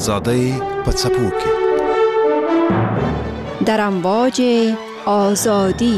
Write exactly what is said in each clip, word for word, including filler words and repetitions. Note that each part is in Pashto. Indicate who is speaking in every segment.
Speaker 1: آزادی په څپو کې
Speaker 2: در امواج آزادی.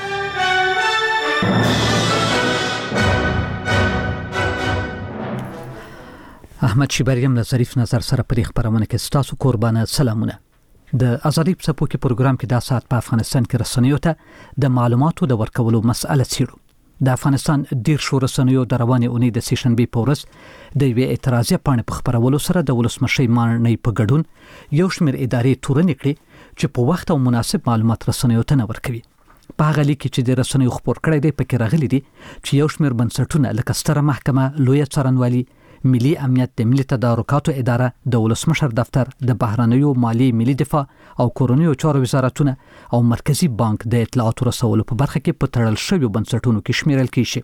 Speaker 3: احمد شیبریم له ظریف نظر سره په خبرونه کې ستاسو قربانه سلامونه. د ازادي په څپو کې پروګرام کې د ساعت په افغانستان کې رسنیو ته د معلوماتو د ورکولو مسأله څیړو. د افغانستان ډیر شو رسنیو د روانې اونۍ د سیشنبې په ورځ د یوې اعتراضي پاڼې په خبرولو سره د ولسمشي مانۍ په ګډون یو شمېر ادارې تورنې کړې چې په وخت او مناسب معلومات رسنیو ته نه ورکوي. په هغه لیک کې چې د رسنیو خبر کړی دی پکې راغلي دي چې یو شمېر بنسټونه لکه ستره محکمه، لویه څارنوالي، ملي امنیت، د ملي تدارکاتو اداره، د ولسمشر دفتر، د بهرنیو مالی، ملي دفاع او کورونیو چارو وزارتونه او مرکزی بانک د اطلاعاتو رسولو په برخه کې په تړل شویو بنسټونو کې شمیرل کیږي.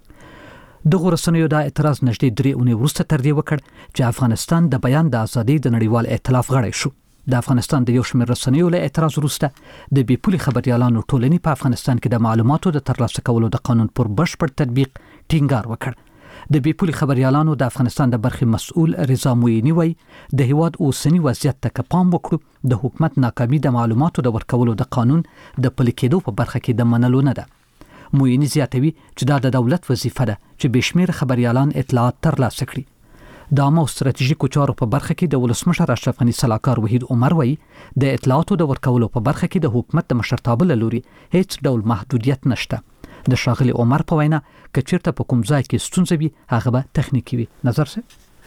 Speaker 3: دغه رسنیو د اعتراض نږدې درې اونۍ وروسته تر دې وکړ چې افغانستان د بیان د ازادۍ د نړیوال ائتلاف غړی شو. د افغانستان د یو شمېر رسنیو له اعتراض وروسته د بې پولي خبريالانو ټولنې په افغانستان کې د معلوماتو د ترلاسه کولو د قانون پر بشپړ تطبیق ټینګار وکړ. د بې پولي خبريالانو د افغانستان د برخې مسؤل رضا مویني وایي د هیواد اوسنی وضعیت ته پام وکړو د حکومت ناکامي د معلوماتو د ورکولو د قانون د پلي کېدو په برخه کې د منلو نه ده. مویني زیاتوي چې دا د دولت وظیفه ده چې بشمیر خبريالان اطلاعات ترلاسه کړي. د عامه ستراتیژیکو چارو په برخه کې د ولسمشر اشرف غنی صلاحکار وحید عمر وایي د اطلاعاتو د ورکولو په برخه کې د حکومت د مشرتابه لوري هیڅ ډول محدودیت نشته. د شاغلي عمر په وینا کچیرته په کوم ځای کې ستونزه وي هغه به تخنیکی وي. نظر څه؟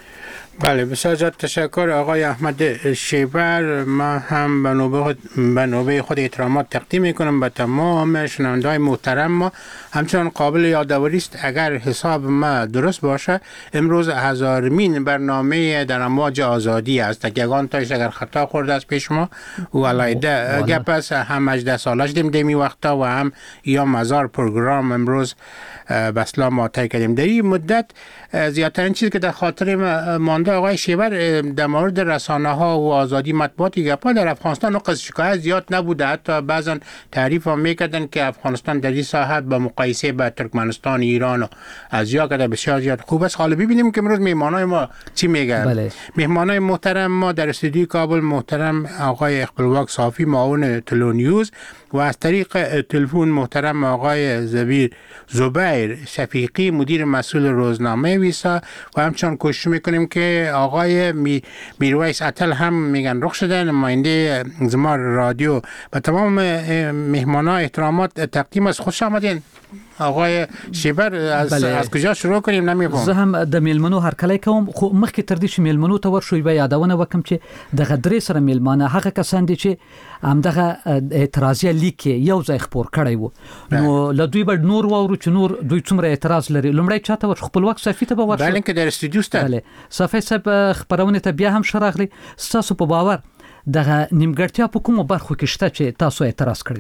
Speaker 4: بله، بسیار زیاد تشکر آقای احمد شیبر. ما هم به نوبه به نوبه خود احترامات تقدیم میکنم به تمام شنونده‌های محترم ما. همچنان قابل یادآوری است اگر حساب ما درست باشه امروز هزارمین برنامه در امواج آزادی است. یگان تاش اگر خطا خورده است پیش ما و علایده گپ است، هم هجده سالش دیم دیمی وقتا و هم یا مزار پروگرام امروز بسلا ما طی کردیم. در این مدت زیادترین چیزی که در خاطر مانده آقای شیبر در مورد رسانه ها و آزادی مطبوعاتی گپا در افغانستان نقص شکایت زیاد نبوده. حتی بعضا تعریف هم میکردن که افغانستان در این ساحه با مقایسه با ترکمنستان، ایران و ازیا که بسیار زیاد خوب است. حالا ببینیم که امروز مهمانای ما چی میگن. بله. مهمانای محترم ما در استودیوی کابل محترم آقای اقبالواق صافی معاون تلو نیوز و از طریق تلفن محترم آقای زبیر زبیر شفیقی مدیر مسئول روزنامه ویسا و همچنان کوشش میکنیم که آقای می میرویس عطل هم میگن رخ شده نماینده زمار رادیو. به تمام مهمانان احترامات تقدیم است. خوش آمدین آقای شیبر. از بله. از کجا شروع کنیم نمیفهم.
Speaker 3: زه هم د میلمنو هرکلی کوم، خو مخکې تر دې چې میلمنو ته ورشو به یادونه وکم چې دغه درې سره میلمانه هغه کسان دي چې همدغه اعتراضي لیک یو ځای خبر کړی وو. نو له دوی به نور وورو چې نور دوی څومره اعتراض لري. لومړی چاته ور خپلواک صفی ته به ورشو.
Speaker 4: بله که در استودیو است.
Speaker 3: بله صفی صاحب خبرونه ته بیا هم شراغلی. تاسو په باور دغه نیمګړتیا په کومه برخو کې شته چې تاسو اعتراض کړی؟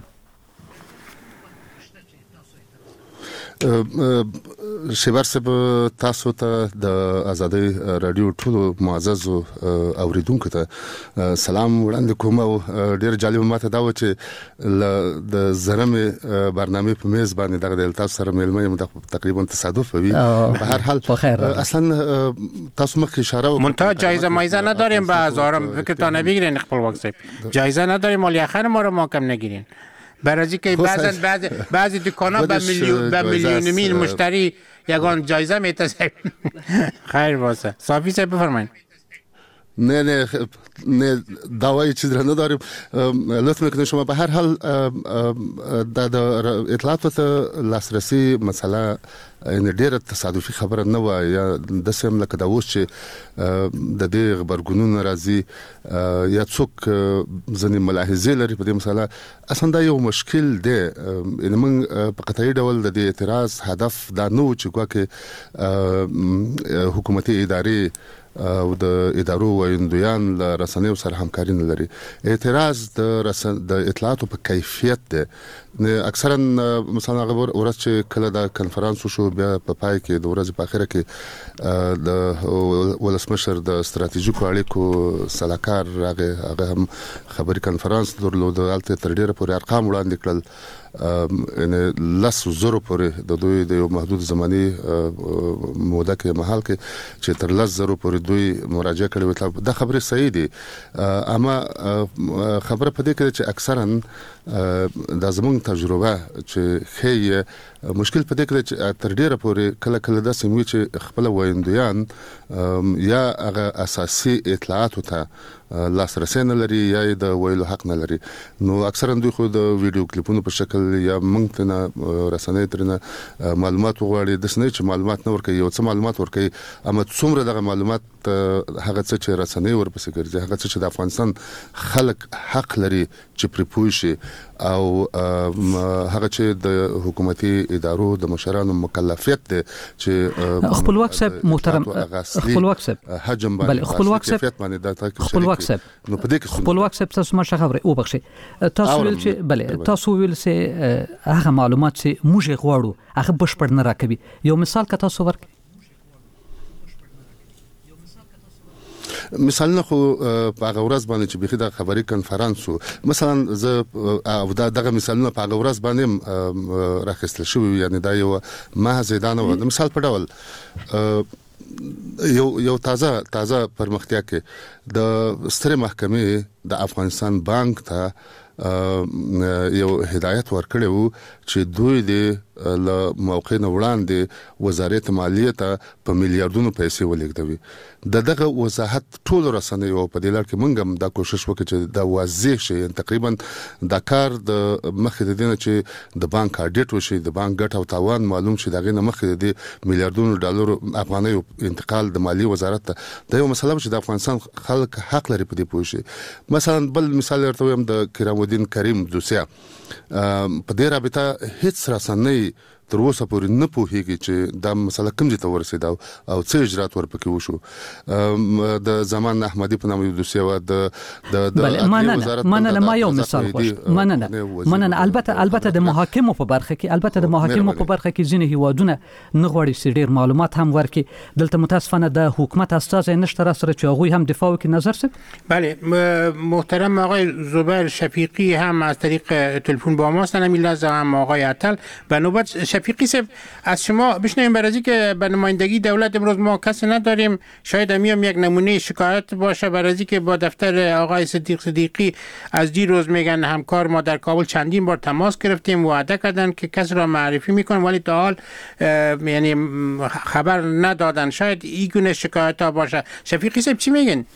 Speaker 5: شیبر صاحب تاسو ته د آزادۍ رادیو ټولو معزز اوریدونکو ته سلام وړاندې کوم. او ډیر جالب ماته دا و چې د زرمې برنامه په میز باندې دغه تاسو سره ملمه تقریبا تصادف وي. به هر حال اصلا تاسو مخکې اشاره وکړه
Speaker 4: منتها جایزه مایزه نداریم به هزارم فکرتان نبگیرین اقبالواق صاحب. جایزه نداریم مالی اخر ما رو محکم نگیرین. برای که بعضی بعضی بعضی دکانا به میلیون به میلیون میل مشتری یگان جایزه میتازه. خیر باشه. صافی صاحب بفرمایید.
Speaker 5: نه نه نه دعوای چیز را نداریم. لطف میکنید شما. به هر حال د اطلاعات لاسرسی مسئله ان ډیره تصادفي خبره نه و یا د سم لکه دا اوس چې د دې خبرګونونو راځي یا څوک ځنې ملاحظې لري په دې مسله. اصلا دا یو مشکل دی. ان موږ په قطعي ډول د دې اعتراض هدف دا نه و چې ګواکې حکومتي ادارې او د ادارو ویندویان له رسنیو سره همکاري نه لري. اعتراض د رسن د اطلاعاتو په کیفیت دی. اکثرا مثلا غوړ ورځ چې کله دا کنفرانس شو بیا په پای کې د ورځې په اخره کې د ولسمشر د ستراتیژیکو اړیکو صلاحکار هغه هغه هم خبري کنفرانس درلود. البته تر ډیره پورې ارقام وړاندې کړل ان لس زرو پورې د دوی د یو محدود زماني موده کې محل کې چې تر لس زرو پورې دوی مراجعه کړې و. دا خبره صحیح دي، اما خبره پدې کې چې اکثرا د زمون تجربه چې خې مشکل پدې کې چې تر ډیره پورې کله کله د سیموي چې خپل وایندویان یا هغه اساسي اطلاعات ته لاسرسي نه لري یا د ویلو حق نه لري. نو اکثرا دوی خو د ویډیو کلیپونو په شکل یا مونږ ته نه رسنۍ ترنه معلومات وغواړي، د سنې چې معلومات نه ورکوي، یو څه معلومات ورکوي، اما څومره دغه معلومات هغه څه چې رسنۍ ورپسې ګرځي، هغه څه چې د افغانستان خلک حق لري چې پرې پوه شي او هغه چې د حکومتي ادارو د مشرانو مکلفیت دی چې
Speaker 3: خپلواک صاحب محترم خپلواک صاحب
Speaker 5: حجم
Speaker 3: باندې خپلواک صاحب
Speaker 5: باندې دا تاکي
Speaker 3: خپلواک صاحب
Speaker 5: نو په دې کې
Speaker 3: خپلواک صاحب تاسو ما شخبره او بخشي تاسو ویل چې بله تاسو ویل چې هغه معلومات چې موږ غواړو هغه بشپړ نه راکوي. یو مثال که تاسو ورکړئ.
Speaker 5: مثلا خو په هغه ورځ باندې چې بيخي د خبري کنفرانس مثلا زه او دا دغه مثالونه په هغه ورځ باندې راخستل شو، یعنی دا یو محض ادانه و. مثال په ډول یو یو تازه تازه پرمختیا کې د ستر محکمې د افغانستان بانک ته یو هدایت ورکړی و چې دوی د له موقع نه وړاندې وزارت مالیه ته په میلیارډونو پیسې ولګوي. د دغه وضاحت ټول رسنۍ او په دې لړ کې موږ هم دا کوشش وکړو چې دا واضح شي، تقریبا دا کار د مخې د دینه چې د بانک اډیټ وشي، د بانک ګټه او تاوان معلوم شي، دغه نه مخې د میلیارډونو ډالر افغاني انتقال د مالیه وزارت ته دا یو مسله چې د افغانستان خلک حق لري په دې پوه شي. مثلا بل مثال ورته وایم د کرام الدین کریم دوسیا په دې رابطه هیڅ رسنۍ تر اوسه پورې نه پوهیږي چې دا مسله کوم ځای ته ورسېده او څه اجرات ورپکې وشو. د زمان احمدي په نامه دوسیه و د د
Speaker 3: وزارت مننه ما یو مثال خوښ مننه مننه البته البته د محاکمو په برخه کې البته د محاکمو په برخه کې ځینې هیوادونه نه غواړي چې ډیر معلومات هم ورکړي. دلته متاسفانه د حکومت استازي نشته را سره چې هغه هم دفاع وکړي. نظر څه؟
Speaker 4: بله محترم آقای زبیر شفیقی هم از طریق تلفن با ما هستن، میلازم هم آقای عطل. به نوبت شفیقی صاحب از شما بشنویم برای که به نمایندگی دولت امروز ما کسی نداریم، شاید میام یک نمونه شکایت باشه برای که با دفتر آقای صدیق صدیقی از دیروز میگن همکار ما در کابل چندین بار تماس گرفتیم، وعده کردن که کسی را معرفی میکنن ولی تا حال یعنی خبر ندادن. شاید این گونه شکایت ها باشه. شفیقی صاحب چی میگن؟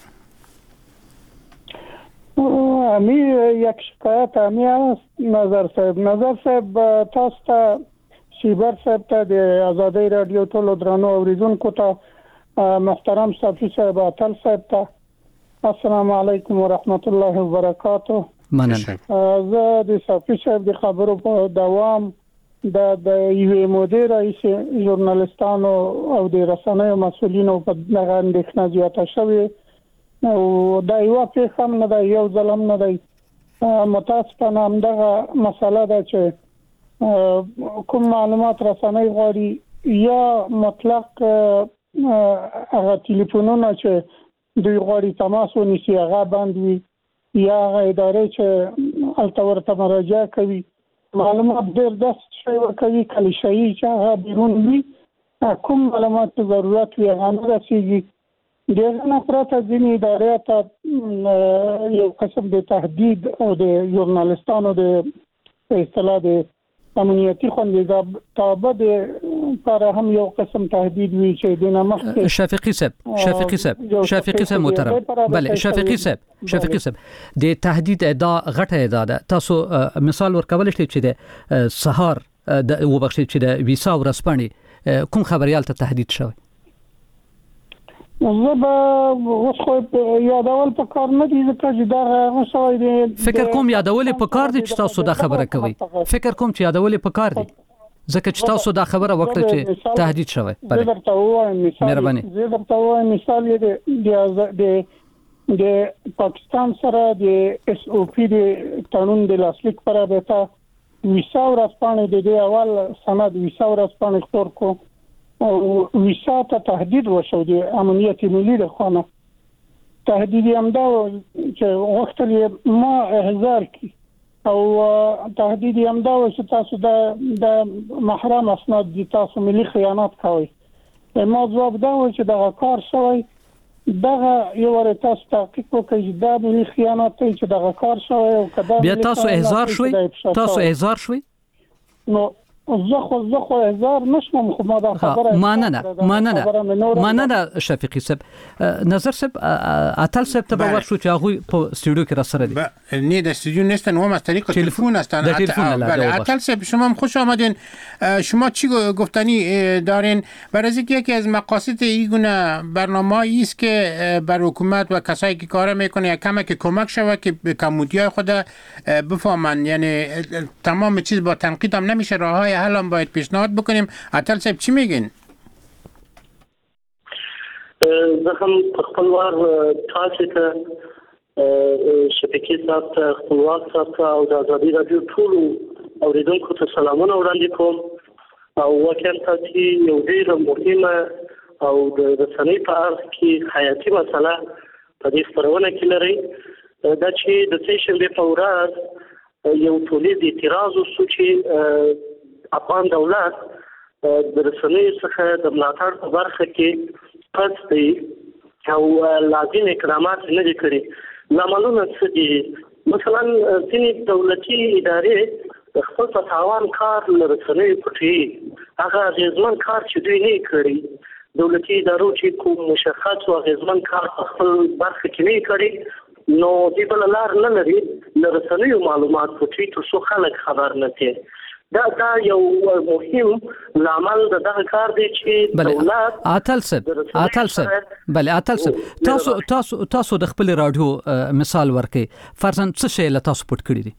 Speaker 6: امی یک شکایت امی است نظر صاحب نظر صاحب تاسو ته شیبر صاحب ته د آزادۍ رادیو ټولو درنو اوریدونکو ته محترم صافي صاحب عطل صاحب ته السلام علیکم ورحمت الله وبرکاته.
Speaker 3: مننه.
Speaker 6: زه د صافي صاحب د خبرو په دوام د د یو مدیر رئیس ژورنالستانو او د رسنیو مسؤلینو په دغه اندېښنه زیاته شوې او دا یو په هم نه دی، یو ظلم نه دی. متاسفانه همدغه مسله ده چې کوم معلومات رسنۍ غواړي یا مطلق هغه ټلیفونونه چې دوی غواړي تماس ونیسي هغه بند وي یا هغه ادارې چې هلته ورته مراجعه کوي معلومات ډېر داسې شی ورکوي کلیشایي چې هغه بیرون وي. کوم معلومات ته ضرورت وي هغه نه رسېږي. د هغه نه پرته ځینې ادارې ته یو قسم د تهدید او د ژورنالستانو د په اصطلاح د امنیتي خوندې تابع پر هم یو قسم تهدید وی چې د نمخ
Speaker 3: شفیقی صاحب شفیقی صاحب شفیقی صاحب محترم بله شفیقی صاحب شفیقی صاحب د تهدید ادعا غټه ادعا ده. تاسو مثال ورکول شئ چې د سهار د وبخښئ چې د ویسا ورسپانې کوم خبريال ته تهدید شوی؟
Speaker 6: زه به اوس خو یادول په کار نه دي ځکه چې دا غوښوي دي.
Speaker 3: فکر کوم یادول په کار دي چې تاسو دا خبره کوي. فکر کوم چې یادول په کار دي ځکه چې تاسو دا خبره وکړه چې تهدید شوی.
Speaker 6: زه درته وایم مثال
Speaker 3: مهرباني
Speaker 6: زه درته وایم مثال یې د د پاکستان سره د اس او پی د قانون د لاسلیک پر رابطه ویسا ورسپانې د دې اول سند ویسا ورسپانې خور کو او ویسا ته تهدید وشو د امنیت ملي د خانه تهدید هم دا چې وخت ما احضار کی او تهدید هم دا و چې تاسو د د محرم اسناد دي تاسو ملي خیانت کوي. ما جواب دا و چې دغه کار شوی دغه یو ور تاسو تحقیق وکړئ چې دا ملي خیانت دی چې دغه کار شوی او کدا
Speaker 3: بیا تاسو احضار شوي تاسو احضار شوي
Speaker 6: نو زه خو زه خو احضار نشم خو ما دا خبره
Speaker 3: مننه مننه مننه شفیقی صاحب نظر صاحب اتل صاحب ته باور شو چې هغه په استودیو کې را سره دي
Speaker 4: نه د استودیو نیستن و از طریق تلفن هستن. بله اتل صاحب شما خوش آمدین. شما چی گفتنی دارین؟ برای اینکه یکی از مقاصد این گونه برنامه‌ای است که بر حکومت و کسایی که کار میکنه یک کمک کمک شود که کمودیای خود بفهمن، یعنی تمام چیز با تنقید هم نمیشه، راههای حل هم باید پیشنهاد بکنیم. اتل صاحب چی میگین؟
Speaker 7: زه هم خپل وار تاسو ته شفیقی صاحب ته خپلواک صاحب ته او د ازادي رادیو ټولو اوریدونکو ته سلامونه وړاندې کوم. او واقعا تاسو یو ډېر مهمه او د رسنۍ په اړه کې حیاتي مسله په دې خبرونه کې لري. دا چې د سې شنبې په ورځ یو ټولید اعتراض وشو چې افغان دولت د رسنۍ څخه د ملاتړ په برخه کې پس دی او لازم اقدامات نه دي کړی. لاملونه څه دي؟ مثلا ځینې دولتي ادارې خپل په تاوان کار له رسنیو پټوي. هغه اغېزمن کار چې دوی نه کړی، دولتي ادارو چې کوم مشخص او اغېزمن کار په خپل برخه کې نه کړی، نو دې بل لار نه لري له رسنیو معلومات پټوي تر څو خلک خبر نه کړي. دا دا یو مهم لامل د دغه کار دی چې دولت
Speaker 3: اتل صاحب اتل صاحب بله اتل صاحب تاسو تاسو تاسو د خپل رادیو مثال ورکړئ. فرضاً څه شی له تاسو پټ کړی دي؟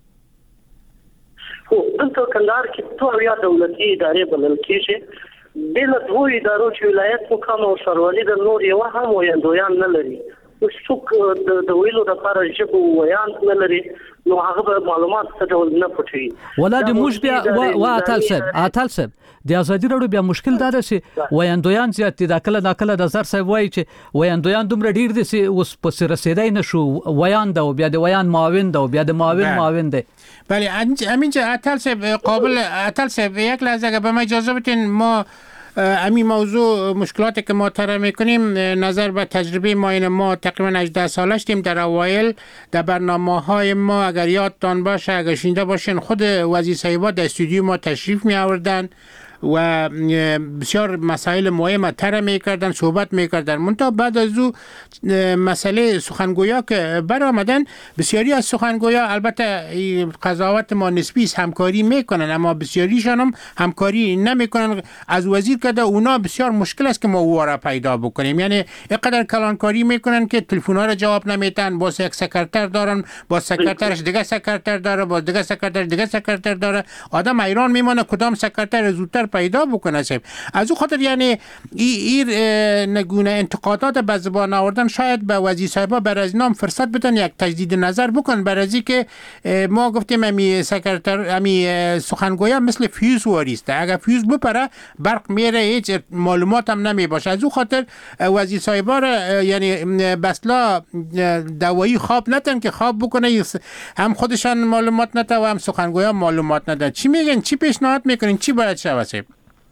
Speaker 7: خو دلته کندهار کې ټول یا دولتي ادارې بلل کېږي، بل دوه ادارو چې ولایت مقام او سرولي د نور یو هم ویاندویان نه لري. څوک د ویلو د لپاره ژبه ویان نه لري، نو هغه معلومات څه ډول نه پټوي.
Speaker 3: ولا د موږ بیا و اتل صاحب اتل صاحب د ازادي راډیو بیا مشکل دا ده چې ویاندویان زیات دي. دا کله دا کله د زر صاحب وایي چې ویاندویان دومره ډیر دي چې اوس په رسیدای نشو ویان دا او بیا د ویان معاون دا او بیا د معاون معاون دی.
Speaker 4: بله همینجا اتل صاحب قابل اتل صاحب یک لحظه اگه به ما اجازه بدین، ما امی موضوع مشکلاتی که ما طرح میکنیم نظر به تجربه ما این ما تقریبا هجده ساله شدیم در اوایل در برنامه های ما اگر یادتان باشه، اگر شنیده باشین، خود وزیر صاحبا در استودیو ما تشریف می آوردن و بسیار مسائل مهم طرح میکردن، صحبت میکردن. منتها بعد از او مسئله سخنگویا که برآمدن، بسیاری از سخنگویا البته قضاوت ما نسبی است همکاری میکنن، اما بسیاریشان هم همکاری نمیکنن. از وزیر کده اونا بسیار مشکل است که ما او را پیدا بکنیم، یعنی اینقدر کلانکاری میکنن که تلفن ها را جواب نمیدن. با یک سکرتر دارن، با سکرترش دیگه سکرتر داره، با دیگه سکرتر دیگه سکرتر داره. آدم حیران میمونه کدام سکرتر زودتر پیدا بکنه. صاحب از او خاطر یعنی این نگونه انتقادات به زبان آوردن شاید به وزیر صاحبا بر از نام فرصت بدن یک تجدید نظر بکن. بر از که ما گفتیم امی سکرتر امی سخنگویا مثل فیوز واریسته، اگر فیوز بپره برق میره، هیچ معلومات هم نمی باشه. از او خاطر وزیر صاحبا یعنی بسلا دوایی خواب نتن که خواب بکنه، هم خودشان معلومات نده و هم سخنگویا معلومات نده. چی میگن؟ چی پیشنهاد میکنین؟ چی باید شود؟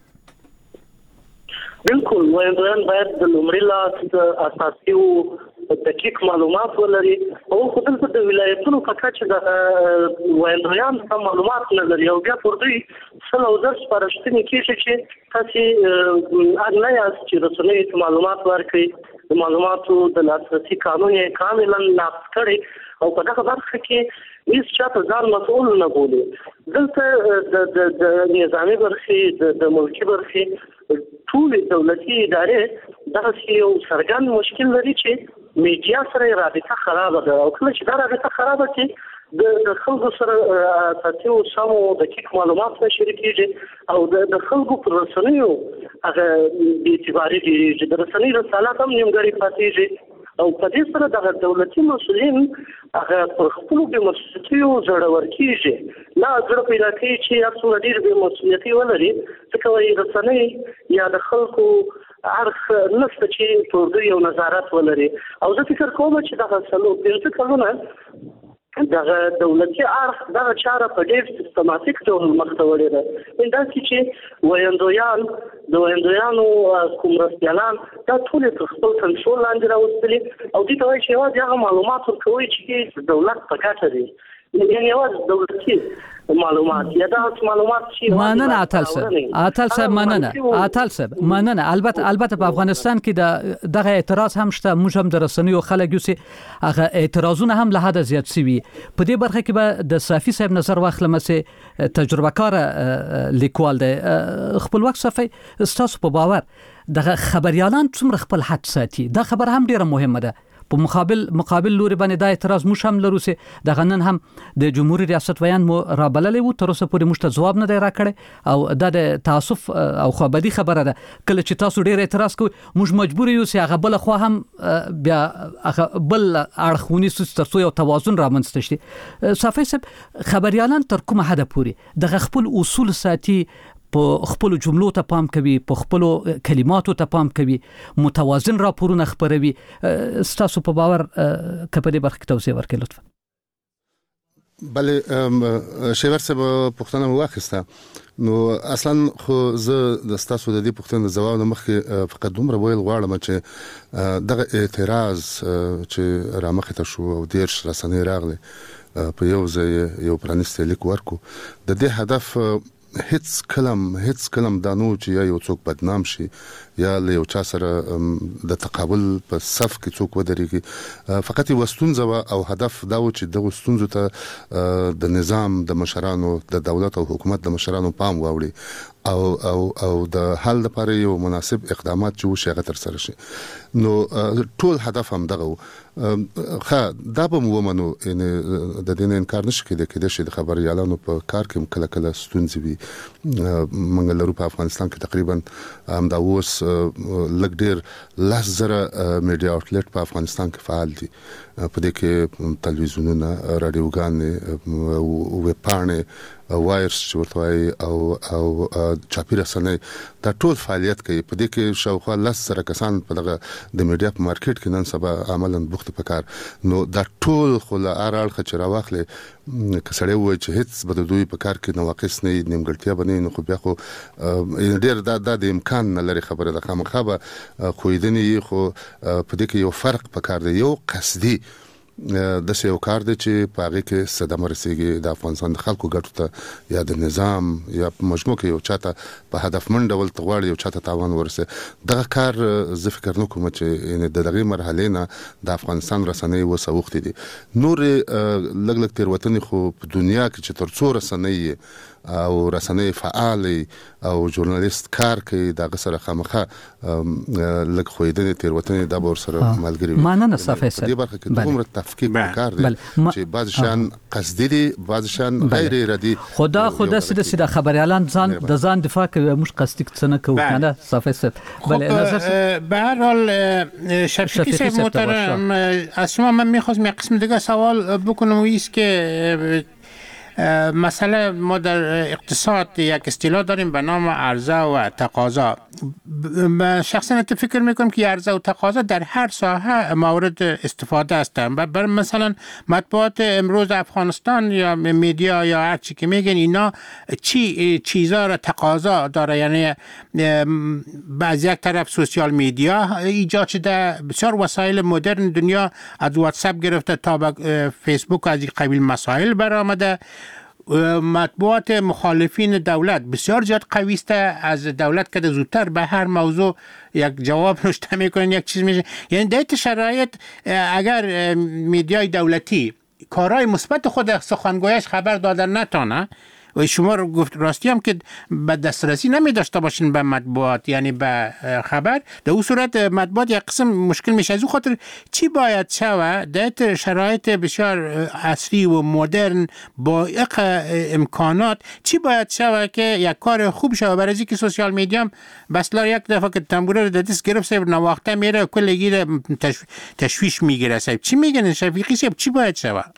Speaker 7: بالکل ویاندویان باید د لومړي لاس د اساسي او دقیق معلومات ولري، او خو دلته د ولایتونو په کچه د ویاندویان سم معلومات نه لري، او بیا پر دوی سل او زر سپارښتنې کېږي چې تاسې اړ نه یاست چې رسنیو ته معلومات ورکړئ. د معلوماتو د لاسرسي قانون یې کاملا نافذ کړی او په دغه برخه کې هیڅ چاته ځان مسؤل نه بولي. دلته د نظامي برخې د ملکي برخې ټول دولتي ادارې دغه یو څرګند مشکل لري چې میډیا سره رابطه خرابه ده، او کله چې دا رابطه خرابه شي د خلکو سره اساسي او سم او دقیق معلومات نه شریکېږي، او د خلکو پر رسنیو هغه بې اعتباري ډېرېږي، د رسنۍ رسالت هم نیمګړې پاتېږي. او په دې سره دغه دولتي مسؤلین هغه پر خپلو بې مسؤلیتیو زړور کېږي، لا زړه پیدا کوي چې هر څومره ډېر بې مسؤلیتي ولري، ځکه وایي رسنۍ یا د خلکو اړخ نشته چې پر دوی یو نظارت ولري. او زه فکر کوم چې دغه څلور پنځه کلونه دغه دولتي اړخ دغه چاره په ډېر سیستماتیک ډول مخته وړې ده. دا چې ویندویان د ویندویانو کوم رسیالان دا ټول تر خپل کنټرول لاندې راوستلي او دې ته وایي چې یوازې هغه معلومات ورکوي چې دولت په ګټه دي، یعنې یوازې دولتي معلومات یا داسې معلومات چې
Speaker 3: مننه عطل صاحب عطل صاحب مننه عطل صاحب مننه. البته البته په افغانستان کې د دغه اعتراض هم شته، موږ هم د رسنیو خلک یو چې هغه اعتراضونه هم له حده زیات شوي. په دې برخه کې به د صافي صاحب نظر واخلم چې تجربه کار لیکوال دی. خپلواک صافي ستاسو په باور دغه خبريالان څومره خپل حد ساتي؟ دا خبر هم ډیره مهمه ده. په مقابل مقابل لوري باندې دا اعتراض موږ هم لرو چې د غنن هم د جمهوریت ریاست ویان مو را بللې وو، تر اوسه پورې موږ ته جواب نه دی راکړی او دا د تاسف او خوابدي خبره ده. کله چې تاسو ډیر اعتراض کوئ موږ مجبور یو چې هغه بل خو هم بیا هغه بل اړخونی ترڅو یو توازن رامنځته شي. صافي صاحب خبريالان تر کومه حد پورې د خپل اصول ساتي، په خپل جملو ته پام کوي، په خپل کلماتو ته پام کوي، متوازن راپورونه خبروي؟ ستاسو په باور کپدې برخه کې توضیح ورکړئ لطفا.
Speaker 5: بله شیور صاحب پوښتنه واخیسته. نو اصلا خو زه د ستاسو د دې پوښتنې ځواب نه مخکې فقط دومره ویل غواړم چې دغه اعتراض چې رامخې ته شو او دیرش رسنۍ راغلي په یو ځای یو پرانیستی لیک ورکو، د دې هدف هیڅ کلم هیڅ کلم دانو چې یا یو څوک بدنام شي یا له یو چا سره د تقابل په صف کې څوک ودرېږي. فقط یو ستونزه او هدف دا و چې دغه ستونزو ته د نظام د مشرانو د دولت او حکومت د مشرانو پام واوړي او او او د حل لپاره یو مناسب اقدامات چې وشي هغه تر سره شي. نو ټول هدف هم دغه خا دا به مو ومنو ان د دې نه انکار نشي کېدای کېدای شي د خبريالانو په کار کې کله کله ستونزې وي. منګل لرو په افغانستان کې تقریبا هم دا اوس لګ ډیر لاس زره میډیا اوټلټ په افغانستان کې فعال دي. په دې کې تلویزیونونه، رادیوګانې، ویب پاڼې، وایرز چې ورته وایي او او چاپی رسنۍ دا ټول فعالیت کوي. په دې کې شاوخوا لس زره کسان په دغه د میډیا په مارکیټ کې نن سبا عملاً بوخت پکار. نو دا ټول خو له ارال خچ راوخلي کسړې وای چې هیڅ بده دوی په کار کې نواقص نه نیمګړتیا بنې نو خو بیا خو ډیر دا د امکان نه لري خبره ده. خامخابه خویدنې خو په دې کې یو فرق پکار دی. یو قصدي د څه یو کار دی چې په هغه کې صدمه رسیږي د افغانستان د خلکو ګټو ته یا د نظام یا مجموع کې یو چاته په هدفمند ډول تغواړي یو چاته تاوان ورسه. دغه کار زه فکر نه کوم چې د دغه مرحله نه د افغانستان رسنۍ وسوخت دي. نور لګ لګ تیروتنې خو په دنیا کې چې تر څو رسنۍ او رسنۍ فعال او ژورنالیست کار کوي دا غسر خامخه لګ خویدنې تیروتنې د بور سره ملګری.
Speaker 3: مننه صافي صاحب.
Speaker 5: دې برخه کې دومره تفکیک کار دی چې بعض شان قصدي دي بعض شان غیر ارادي.
Speaker 3: خدا خدا سید سید خبريالان ځان د ځان دفاع کوي مش قصدي څه نه کوي کنه صافي صاحب. بله نظر
Speaker 4: به هر حال شفیقی صاحب محترم از شما من می‌خواستم یک قسم دیگه سوال بکنم و ایست که مسئله ما در اقتصاد یک اصطلاح داریم به نام عرضه و تقاضا. شخصا فکر میکنم که عرضه و تقاضا در هر ساحه مورد استفاده هستند. بر مثلا مطبوعات امروز افغانستان یا میدیا یا هر چی که میگن اینا چی چیزا را تقاضا داره، یعنی از یک طرف سوشیال میدیا ایجاد شده، بسیار وسایل مدرن دنیا از واتساپ گرفته تا به فیسبوک از این قبیل مسائل برآمده. مطبوعات مخالفین دولت بسیار زیاد قوی است، از دولت که زودتر به هر موضوع یک جواب نوشته میکنن یک چیز میشه. یعنی در این شرایط اگر میدیای دولتی کارهای مثبت خود سخنگویش خبر دادن نتونه و شما رو گفت راستی هم که به دسترسی نمی داشته باشین به مطبوعات یعنی به خبر، در اون صورت مطبوعات یک قسم مشکل میشه. از اون خاطر چی باید شود در شرایط بسیار عصری و مدرن با امکانات چی باید شود که یک کار خوب شود؟ برای اینکه سوشال میدیا هم بسلا یک دفعه که تنبوره رو دستش گرفت صاحب نواخته میره کل گیره تشویش میگیره. صاحب چی میگن شفیقی صاحب چی باید شود؟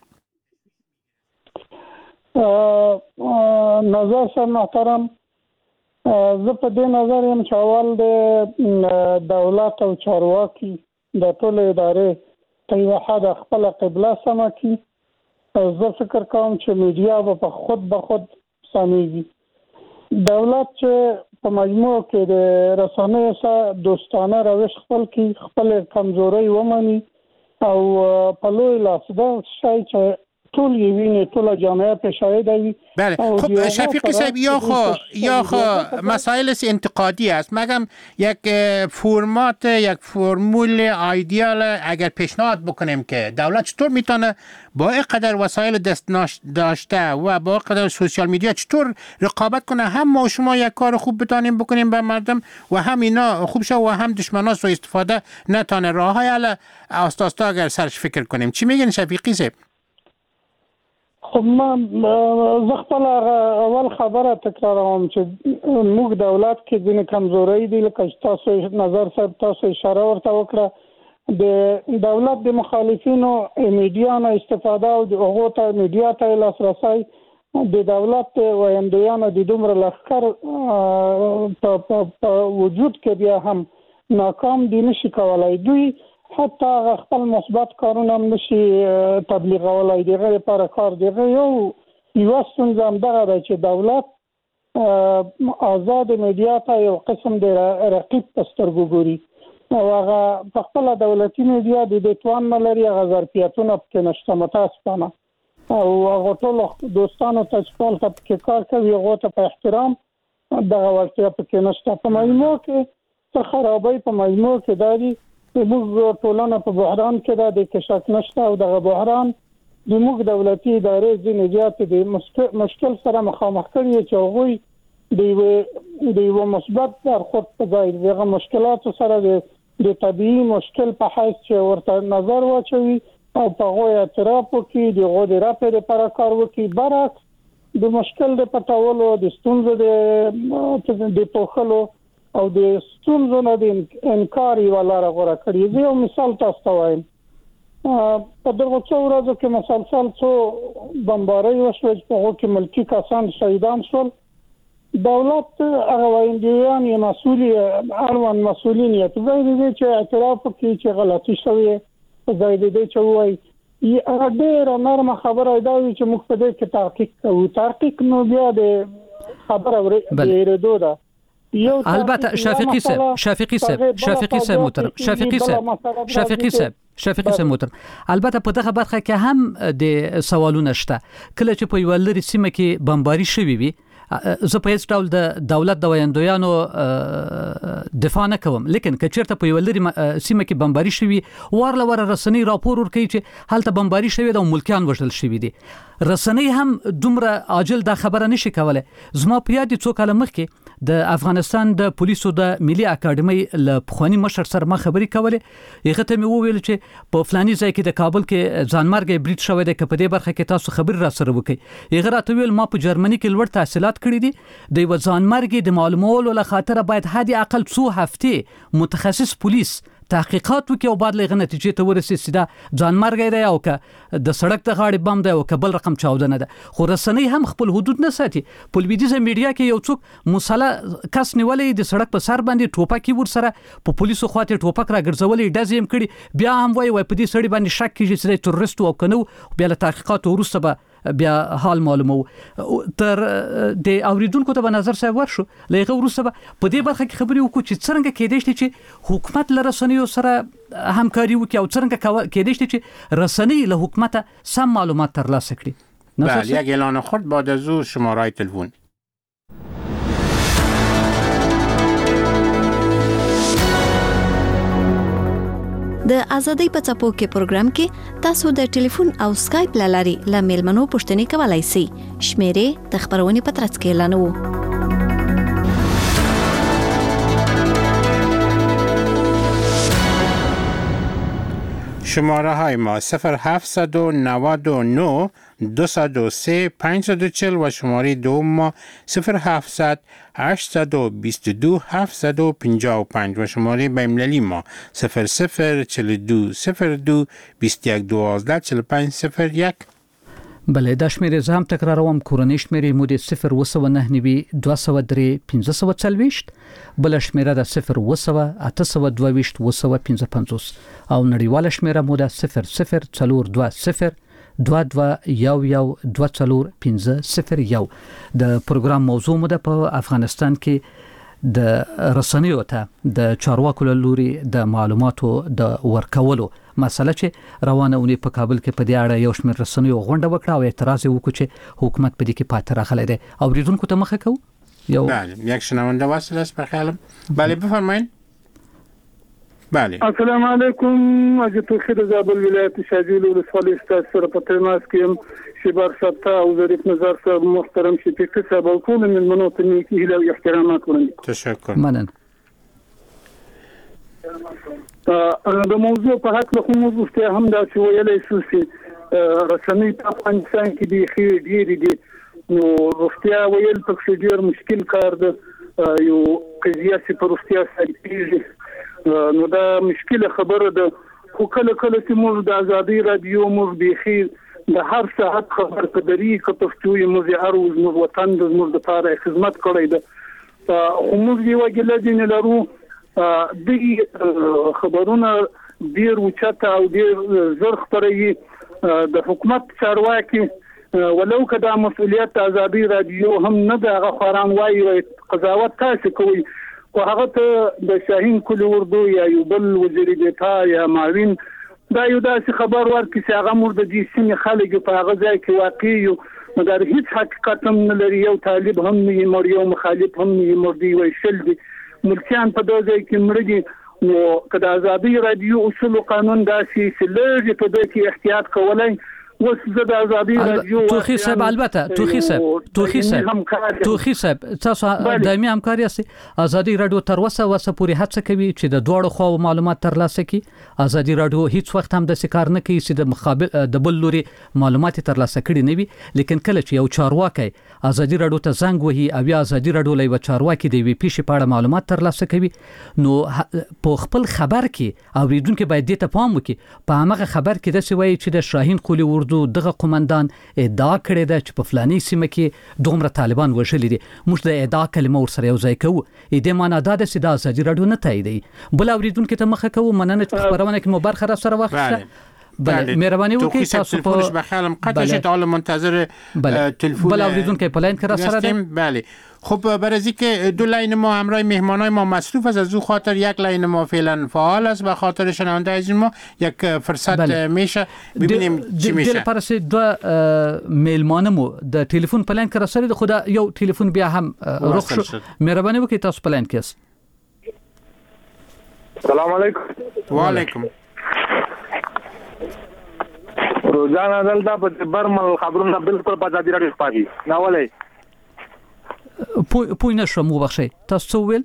Speaker 6: نظر سره محترم زه په دې نظر یم چې اول د دولت او چارواکي د ټول ادارې په یو حد خپل قبله سم کړي زه فکر کوم چې میډیا په خود به خود سمېږي. دولت چې په مجموع کې د رسنیو سره دوستانه روش خپل کې خپل کمزوري ومني او په لوی لاس دا شي چې طول یوینه طول جامعه په شاهد وي.
Speaker 4: بله خب شفیقی صاحب یا خو یا خو مسائل انتقادی است مگم یک فرمات یک فرمول ایدئال اگر پیشنهاد بکنیم که دولت چطور میتونه با اینقدر وسایل دست داشته و با اینقدر سوشال میدیا چطور رقابت کنه هم ما و شما یک کار خوب بتونیم بکنیم به مردم و هم اینا خوب شه و هم دشمنا سو استفاده نتونه راههای ال آستاستا اگر سرش فکر کنیم. چی میگین شفیقی صاحب؟
Speaker 6: خب من زه خپل اول خبره تکراروم چې موږ دولت کې ځینې کمزوري دي لکه تاسو نظر صاحب تاسو اشاره ورته وکړه د دولت د مخالفینو میډیا نه استفاده او د هغو ته میډیا ته لاسرسی د دولت ویاندویانو د دومره لښکر په وجود کې بیا هم ناکام دي نشي کولای. دوی حتی خپل مثبت کارونه هم نشي تبلیغولای دغه لپاره کار دغه یو یو ستونزه هم دغه ده چې دولت آزاد میډیا ته یو قسم د رقیب په سترګو ګوري او هغه په خپل دولتي میډیا د دې توان نه لري هغه ظرفیتونه پکې نشته متاسفانه او هغه ټول دوستانو ته چې ټول پکې کار کوي هغه ته په احترام دغه ورته پکې نشته. په مجموع کې څه خرابې په مجموع کې داري موږ ټولنه په بحران کې ده د کشک نشته او دغه بحران د موږ دولتي ادارې ځینې زیات د مشکل سره مخامخ کړي چې هغوی د د یو مثبت برخورد په ځای دغه مشکلاتو سره د طبیعي مشکل په حیث چې ورته نظر واچوي او په هغو اعتراف وکړي د هغو د رفع لپاره کار وکړي. برعکس د مشکل د پټولو د ستونزو د پوښلو او د ستونزو نه د انکار یوه لاره غوره کړې. زه یو مثال تاسو ته وایم په دغه څو ورځو کې مسلسل څو بمبارۍ وشوې چې په هغو کې ملکي کسان شهیدان شول. دولت هغه ویاندویان یې مسؤل اړوند مسؤلین یې په ځای د دې چې اعتراف وکړي چې غلطي شوې په ځای د دې چې ووایي هغه ډېره نرمه خبره دا وي چې موږ په دې کې تحقیق کوو. تحقیق نو بیا د خبره ورېدو ده.
Speaker 3: البته شفیقی صاحب شفیقی صاحب شفیقی صاحب محترم شفیقی صاحب شفیقی صاحب شفیقی صاحب محترم البته په دغه برخه کې هم د سوالونه شته. کله چې په یو لري سیمه کې بمباري شوي وي زه په هیڅ ډول د دولت د ویاندویانو دفاع نه کوم لیکن که چیرته په یو لري سیمه کې بمباري شوي ورله ور رسنۍ راپور ورکوي چې هلته بمباري شوي د ملکیان وژل شوي دي. رسنۍ هم دومره عاجل دا خبره نشي کولای. زما په یاد څو کاله مخکې د افغانستان د پولیسو د ملي اکاډمۍ له پخوانی مشر سره ما خبرې کولې. هغه ته مې وویل چې په فلاني ځای کې د کابل کې ځانمرګ بریټ شوی دی که په دې برخه کې تاسو خبر را سره وکړئ. هغه راته ویل ما په جرمني کې لوړ تحصیلات کړي دي د یو ځانمرګ د معلومولو له خاطر باید حد اقل څو هفته متخصص پولیس تحقیقات وکړي او بعد له نتیجې ته ورسېږي چې دا ځانمرګی دی او که د سړک د غاړې بم دی او که بل رقم چاودنه ده. خو رسنۍ هم خپل حدود نه ساتي. په لویدیځه میډیا کې یو څوک مسله کس نیولی د سړک په سر باندې ټوپک یې ورسره په پولیسو خواته ټوپک راګرځولی ډز یې هم کړي بیا هم وایي وایي په دې سړي باندې شک کېږي چې دی تروریست او که نه و بیا له تحقیقاتو وروسته به بیا حال معلومو. تر د اوریدونکو ته به نظر صاحب ورشو له هغه وروسته به په دې برخه کې خبرې وکړو چې څرنګه کېدای شي چې حکومت له رسنیو سره همکاري وکړي او څرنګه کېدای شي چې رسنۍ له حکومته سم معلومات ترلاسه کړي.
Speaker 4: بله یک اعلان خرد بعد از او شماره تلفن.
Speaker 8: د ازادۍ په څپو کې پروګرام کې تاسو د ټلیفون او سکایپ لاري له میلمنو پوښتنې کولای شئ. شمیرې د خبرونې په ترڅ کې اعلانوو.
Speaker 4: شماره های ما صفر هفت نه نه دو صفر سه پنج چهار صفر و شماره دوم ما صفر هفت هشت دو دو هفت پنج پنج و شماره بین‌المللی ما صفر صفر چهل و دو صفر دو بیست و یک دوازده چهل و پنج صفر یک.
Speaker 3: بله دا شمیرې زه هم تکراروم. کورنۍ شمیرې مو د صفر اوه سوه نهه نوي دوه سوه درې پنځه سوه څلوېښت، بله شمیره ده صفر اوه سوه اته سوه دوه ویشت اوه سوه پنځه پنځوس او نړیواله شمیره مو ده صفر صفر څلور دوه صفر دوه دوه یو یو دوه څلور پنځه صفر یو. د پروګرام موضوع مو د په افغانستان کې د رسنیو ته د چارواکو له لوري د معلوماتو د ورکولو مسله چې روانه ونی په کابل کې په دې اړه یو شمېر رسنیو غونډه وکړه او اعتراض وکړ چې حکومت په دې کې پاتې راغلی دی. اوریدونکو ته مخه کوو. یو
Speaker 4: بله یک شنونده وصل است بخیالم. بله بفرمایید. بله
Speaker 6: السلام علیکم. از توخیر زابل ولایت شاجوی ولسوالی استاد سره په تماس کې شبار صاحب او ظریف نظر صاحب محترم شفیق صاحب او ټول من منوط نیکی له احترامات وړاندې.
Speaker 4: تشکر.
Speaker 3: مننه.
Speaker 6: د موضوع په حق له کوم وروسته هم دا چې ویلې شو چې رسنۍ په افغانستان کې د خیر ډیر دي نو وروسته ویل په څه ډیر مشکل کار ده یو قضیه چې په وروسته سړي نو دا مشکله خبره ده خو کله کله چې موږ د ازادي رادیو موږ د خیر د هر ساعت خبر په طریقه پښتو یې موږ اروز موږ وطن د موږ د لپاره خدمت کړی ده او موږ یو ګله دین لرو د خبرونه ډیر وچته او ډیر زر خبري د حکومت چارواکي ولو کدا مسؤلیت ازادي رادیو هم نه د خوران وایي قضاوت تاسو کوي خو هغه ته د شاهین کلی اردو یا یو بل وزیر دفاع یا معاون دا یو داسې خبر ورکړي چې هغه مور د دې سیمې خلک په هغه ځای کې واقع یو مګر هیڅ حقیقت هم نه لري. یو طالب هم نه مر یو مخالف هم نه مر دی وای شل دي ملکیان په دغه ځای کې مړ دي نو کدا ازادي رادیو اصول قانون داسې چې لږ په دې کې احتیاط کولای وس زده ازادي رادیو
Speaker 3: توخی صاحب البته توخی صاحب توخی صاحب توخی صاحب تاسو دایمي همکاري است. ازادي رادیو تر وسه وسه پوری هڅه کوي چې د دوړو خو معلومات ترلاسه کړي. ازادي رادیو هیڅ وخت هم د کار نه کوي چې د مخابل د بل لوري معلومات ترلاسه کړي نه وي. لیکن کله چې یو چارواکي ازادي رادیو ته زنګ وهي او یا ازادي رادیو لوي چارواکي دی وی پیښه پاړه معلومات ترلاسه کوي نو په خپل خبر کې اوریدونکو باید دې ته پام وکړي. په هغه خبر کې د سوي چې د شاهین قلی اردو دغه قومندان ادعا کړې ده چې په فلاني سیمه کې دومره طالبان وژلي دي. موږ د ادعا کلمه ور سره یو ځای کوو. دې معنا دا ده چې د ازادي رادیو نه تاییدي. بل اوریدونکو ته مخه کوو. مننه چې خبرونه کې مو برخه را سره واخیسته. بله مهرباني وکړئ تاسو
Speaker 4: په بخیالم قطع شد حالا منتظر تلفن
Speaker 3: بله اوریدونکو په لاین کې را سره ده.
Speaker 4: بله خب برای که دو لاین ما همراه مهمانای ما مصروف است از او خاطر یک لاین ما فعلا فعال است و خاطر شنونده از ما یک فرصت میشه ببینیم چی میشه.
Speaker 3: دل پرس دو مهمانمو د تلیفون په لاین کې را سره ده. خدا یو تلیفون بیا هم رخ شو. مهرباني وکړئ تاسو په لاین کې است.
Speaker 9: سلام علیکم.
Speaker 4: و علیکم.
Speaker 9: روزانه دلته په برمل خبرونه بالکل په ازادي رادیو خپاري نه ولې
Speaker 3: پوی پوی نشم مو بخشي تاسو ویل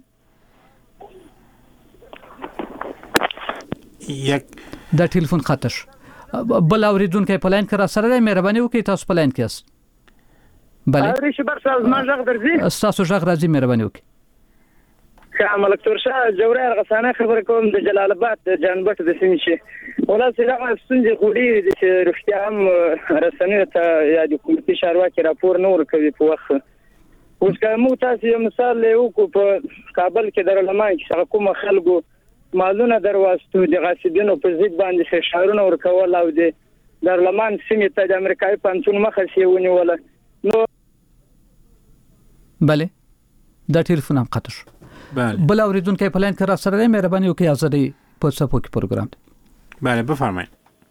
Speaker 4: یک
Speaker 3: د ټلیفون خطش بل اوریدونکو په لاین کې را سره دی. مهرباني وکړئ تاسو په لاین کې است. بله
Speaker 9: ریشي بر ساز ما ژغ درځي
Speaker 3: تاسو ژغ راځي. مهرباني وکړئ.
Speaker 9: شاه ملکتور شاه جوړه غسانه خبر کوم د جلال آباد د جانبټ د سیمې شي ولا سلام ستونزې خوري چې رښتیا هم رسنیو ته یا د حکومتي چارواکي راپور نه ورکوي په وخت. اوس کوم تاسو یو مثال لیکو په کابل کې درلمان کې کوم خلکو مالونه درواستو د غاصبینو په ضد باندې فشارونه ورکول او د درلمان سیمې ته د امریکایي پانتون مخه شي ونیول نو
Speaker 3: بله دا ټلیفون هم قطع شو.
Speaker 4: بله
Speaker 3: بل اوریدونکو په لاین کې را سره دی. مهرباني وکړئ ازادي په څپو کې پروګرام دی.
Speaker 4: بله بفرمایئ.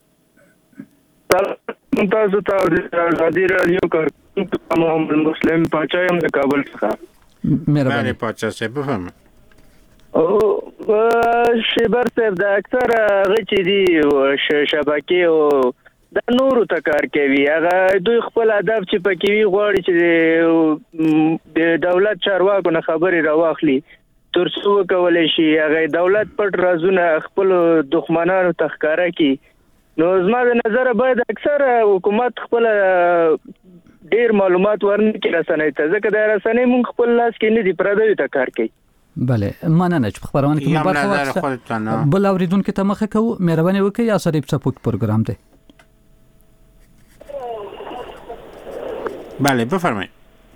Speaker 9: تاسو ته د ازادي رادیو کارکونکو محمد مسلم پاچا یم د کابل څخه.
Speaker 3: مهرباني.
Speaker 4: بله پاچا صاحب بفرمایئ.
Speaker 9: او شبر صاحب د اکثر غچې دي شبکې او د نورو ته کار کوي. هغه دوی خپل هدف چې پکې وي غواړي چې د دولت چارواکو نه خبرې راواخلي تر څو کولای شي هغه دولت پټ رازونه خپل دښمنانو ته ښکارا کړي. نو زما د نظر باید اکثر حکومت خپل ډیر معلومات ورنکړي رسنۍ ته ځکه د رسنۍ مونږ خپل لاس کې نه دي پردوی ته کار کوي.
Speaker 3: بله مننه چې خبرونه کې مو برخه واخیسته. بل اوریدونکو ته مخه کوو. مهرباني وکړئ یا سره په سپوک پروګرام دی.
Speaker 4: بله بفرمایئ.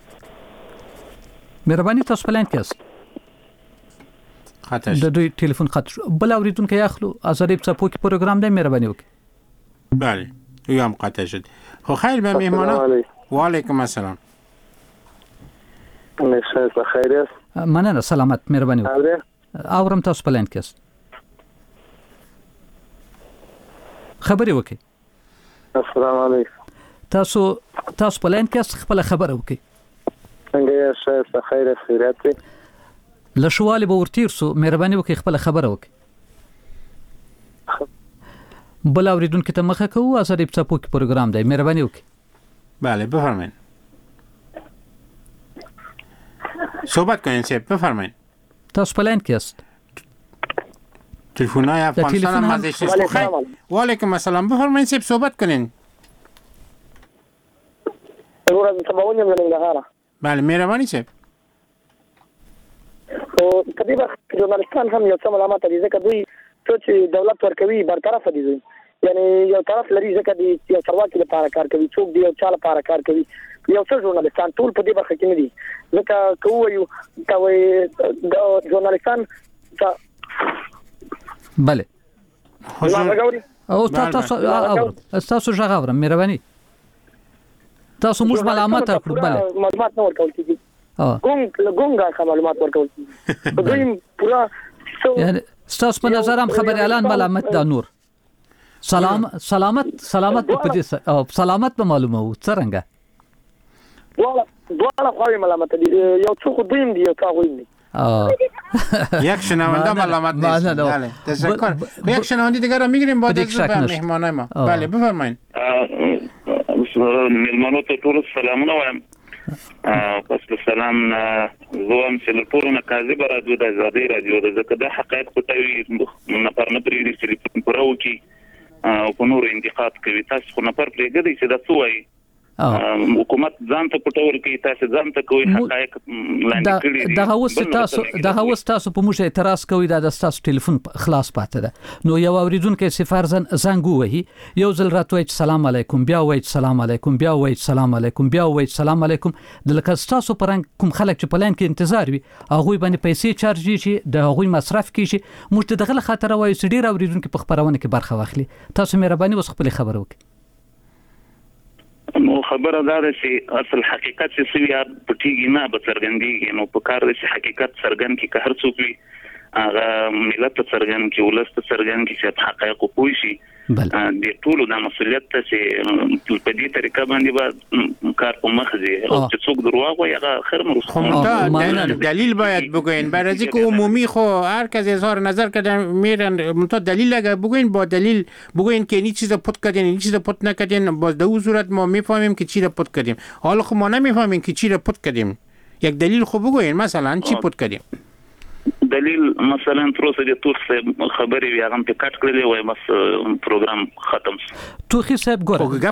Speaker 3: مهرباني تاسو په لاین کې است.
Speaker 4: خطش
Speaker 3: د دوی ټلیفون خطش بل اوریدونکو یاخلو ازادي په سپوک پروګرام دی. مهرباني وکړئ.
Speaker 4: بله یو هم قطع شد. خب خیر به مهمانا. و علیکم السلام.
Speaker 10: نشه خیر است.
Speaker 3: مننه سلامت مهرباني. اورم تاسو په لاین کې است. خبري وکي.
Speaker 10: السلام علیکم.
Speaker 3: تاسو تاسو په لاین کې است خپل خبره وکي.
Speaker 10: څنګه شه خیر خیرات.
Speaker 3: لشواله به ورتیر سو مهرباني وکي خپل خبره وکي. بل اوریدونکو ته مخه کوو ازادي په کې پروګرام دی مهرباني وکي.
Speaker 4: بله بفرمایید. صحبت کنین سیب بفرمایید.
Speaker 3: تاسو په لاین کې است.
Speaker 4: تلفن‌های افغانستان هم ازش خیر. و علیکم السلام بفرمایید سیب صحبت کنین.
Speaker 10: ضرورت تباونی من ننګرهار.
Speaker 4: بله مهرباني سیب.
Speaker 10: او کدی وخت ژورنالستان هم یو څه ملامت دي ځکه دوی چې دولت ورکوي برطرف دي یعنی یو طرف لري ځکه د یو ثروت لپاره کار کوي څوک دی یو چا لپاره کار کوي یو څه ژورنالستان ټول په دې برخه کې نه دي ځکه کوو یو کوي د ژورنالستان
Speaker 3: بله او تاسو تاسو ژغاورم مهرباني تاسو موږ ملامت کړو بله
Speaker 10: معلومات نه ورکول کیږي ګونګ ګونګه معلومات ورکول کیږي دوی پورا
Speaker 3: یعنی تاسو په نظر هم خبري اعلان ملامت دا نور سلام سلامت سلامت په دې او سلامت به معلومه و څنګه
Speaker 10: والا والا خو ملامت دي یو څوک دویم دی یو څوک ویني
Speaker 4: یک شنونده ملامت نیست. بله تشکر. یک شنونده دیگر رو میگیریم بعد از به مهمانای ما. بله بفرمایید.
Speaker 11: مهمانو ته ټول سلامونه وایم. پس سلام زوم سلپورونه کاذب رادیو د آزادۍ رادیو د ځکه د حقایق پټوي نه پر نه پریږدي چې پرو کی او په نور انتقاد کوي تاسو خو نه پر پرېږدي چې دا څه وایي حکومت ځان ته پټول کوي تاسو ځان ته کوي حقایق لاندې کړی
Speaker 3: دي دا اوس تاسو دا اوس تاسو په موږ اعتراض کوي دا د تاسو ټلیفون خلاص پاتې ده نو یو اوریدونکو سفر زن زنګ وهي یو ځل راتوي سلام علیکم بیا وایي سلام علیکم بیا وایي سلام علیکم بیا وایي سلام علیکم د لکه تاسو پرنګ کوم خلک چې پلان کې انتظار وي هغه باندې پیسې چارج شي د هغه مصرف کیږي موږ دغه خاطر وایي چې ډیر اوریدونکو په خبرونه کې برخه واخلي تاسو مهرباني وس خپل خبر وکړئ
Speaker 11: نو خبره دا ده چې اصل حقیقت چې سوي پټیږي نه به څرګندېږي نو په کار دي چې حقیقت څرګند کی که هر څوک وي هغه ملت څرګند کی ولست څرګند کی چې حقایق پوه شي د ټولو د مسولیت ته چې په دې طریقه باندې به کار په مخ ځي او چې څوک دروغ وایي هغه خیر
Speaker 4: مرسوم دلیل باید بگوین برای اینکه عمومی خو هر کس اظهار نظر کردن میرن منتها دلیل اگر بگوین با دلیل بگوین که این چیزا پت کردین این چیزا پت نکردین باز در اون صورت ما میفهمیم که چی را پت کردیم حالا خب ما نمیفهمیم که چی را پت کردیم یک دلیل خو بگوین مثلا چی پت کردیم
Speaker 11: دلیل مثلا تر اوسه د توخ خبرې وي هغه په کټ کړلې وای بس پروګرام ختم
Speaker 3: توخي صاحب ګوره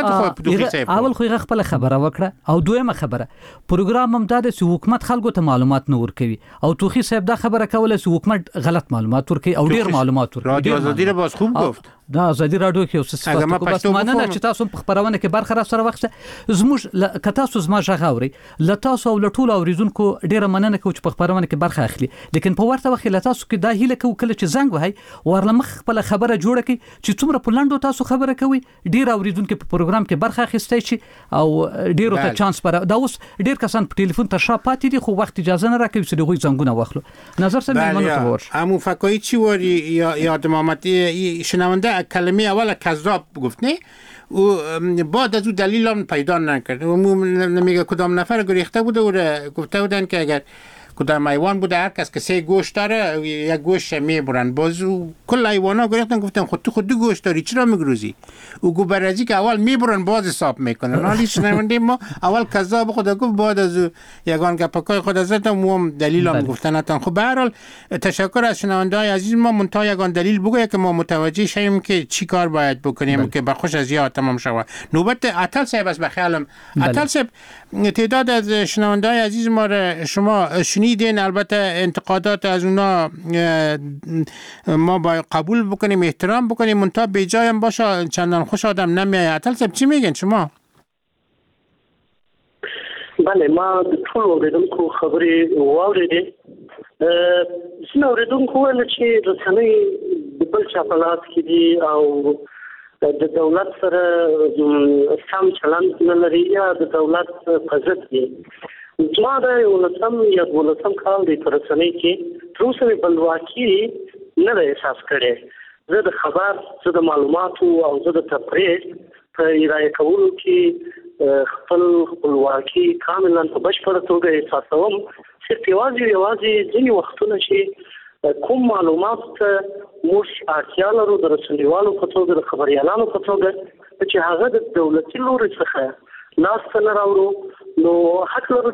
Speaker 3: دا اول خو خپل خبره وکړه او دویمه خبره پروګرام هم دا چې حکومت خلکو ته معلومات نه ورکوي او توخي صاحب دا خبره کوله چې حکومت غلط معلومات ورکوي او ډیر معلومات ورکوي
Speaker 4: رادیو آزادی رو باز خوب گفت
Speaker 3: دا آزادی رادیو کې اوس څه کو بس مننه چې تاسو په خبرونه کې برخه را سره وخت زموږ ک تاسو زما ژغاوري ل تاسو او لټول اوریدونکو ډیره مننه کوم چې په خبرونه کې برخه اخلي لیکن په ورته وخت ل تاسو کې دا هیله کو کله چې زنګ وهي ورله مخ خپل خبره جوړه کی چې څومره په لاندو تاسو خبره کوي ډیر اوریدونکو په پروګرام کې برخه اخیستای شي او ډیرو ته چانس پر دا اوس ډیر کسان په ټلیفون ته شا پاتې دي خو وخت اجازه نه راکوي چې دوی زنګونه واخلو نظر سره میمنو ته ور
Speaker 4: امو فکای چی وری یا یادم آمد شنونده کلمه اول کذاب گفت نه و بعد از اون دلیل هم پیدا نکرد و نمیگه کدام نفر گریخته بوده و گفته بودن که اگر کدام حیوان بوده هر کس که سه گوشت داره یک گوشت میبرن باز کل حیوانا گریختن گفتن خود تو خود دو گوشت داری چرا میگروزی او گو برازی که اول میبرن باز حساب میکنن حالی شنونده ما اول کذاب خود گفت بعد از یگان گپکای خود ازت هم دلیل هم گفتن خب به هر حال تشکر از شنونده های عزیز ما منتها یگان دلیل بگویه که ما متوجه شیم که چی کار باید بکنیم بله. که بخوش از یاد تمام شود نوبت عطل صاحب است بخیالم عطل صاحب تعداد از شنونده های عزیز ما را شما شنیدین البته انتقادات از اونا ما باید قبول بکنیم احترام بکنیم منتها به جای هم باشه چندان خوش آدم نمیایه عطل صاحب چی میگن شما؟
Speaker 7: بله ما ټول اوریدونکو خبرې واورېدې ځینې اوریدونکو ویل چې رسنۍ د بل چا په لاس کې دي او د دولت سره سم چلند نه لري یا د دولت په ضد دي. زما د ولسم یا ولسم کال د رسنۍ کې تر اوسه بلواکي نه ده احساس کړی. زه د خبر زه د معلوماتو او زه د تفریح په ارائه کولو کې خپل خپلواکي کاملا په بشپړه توګه احساسوم. صرف یوازې یوازې ځینې وختونه چې کوم معلومات موږ اړتیا لرو د رسنیوالو په توګه د خبريالانو په توګه چې هغه د دولتي لوري څخه لاس نه راوړو نو حق لرو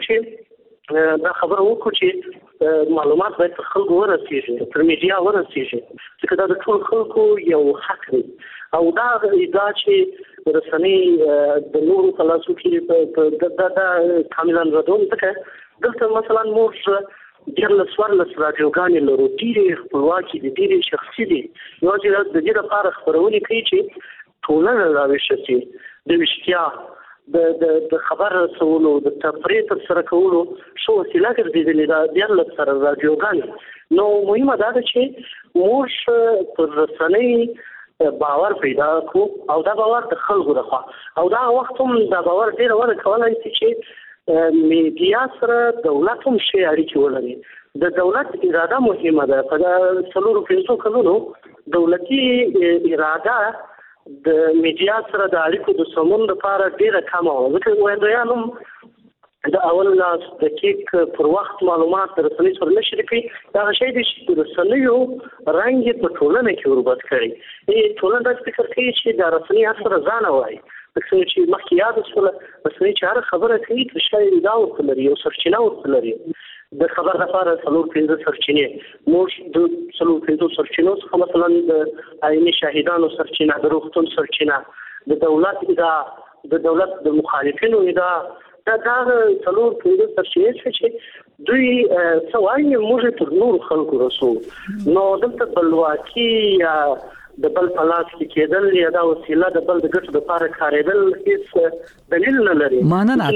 Speaker 7: چې دا خبره وکړو چې معلومات باید تر خلکو ورسیږي تر میډیا ورسیږي ځکه دا د ټول خلکو یو حق دی او دا دا چې رسنۍ د نورو په لاسو کې دا دا کاملا ردوم ځکه دلته مثلا موږ ډېر لسوار لس راډیوګانې لرو ډېرې خپلواکي دي ډېرې شخصي دي یوازې د دې لپاره خپرونې کوي چې ټولنه راویښه شي د ویښتیا د د د خبر رسولو د تفریح ترسره کولو څو وسیله ګرځېدلې ده ډېر لس سره راډیوګانې. نو مهمه دا ده چې موږ پر رسنۍ باور پیدا کړو او دا باور د خلکو لخوا او دا وخت هم دا باور ډېر وده کولای شي چې میډیا سره دولت هم شي اړیکې ولري. د دولت اراده مهمه ده. په څلورو پنځو کلونو دولتي اراده د میډیا سره د اړیکو د سمون لپاره ډیره کمه وه ځکه ویاندویان هم د اول لاس دقیق پر وخت معلومات د رسنۍ سره نه شریکوي. دغه شی دی چې د رسنیو رنګ یې په ټولنه کې وربت کړی. ټولنه داسې فکر کوي چې د رسنۍ هر سره ځان وایي څنګه چې مخکې یاد شول رسنۍ چې هر خبره کوي چې شاید دا ورته لري او سرچینه ورته لري. د خبر لپاره څلور پنځه سرچینې موږ د څلور پنځه سرچینو څخه مثلا د عیني شاهدانو سرچینه د روغتون سرچینه د دولت اداره د دولت د مخالفینو اداره دا دا څلور پنځه سرچینې چې دوی څه وایي موږ تر نور خلکو رسو. نو دلته بلواکي یا د بل په لاس کې کېدل یا دا وسیله د بل د ګټو لپاره کارېدل هیڅ دلیل نه لري.
Speaker 3: مننه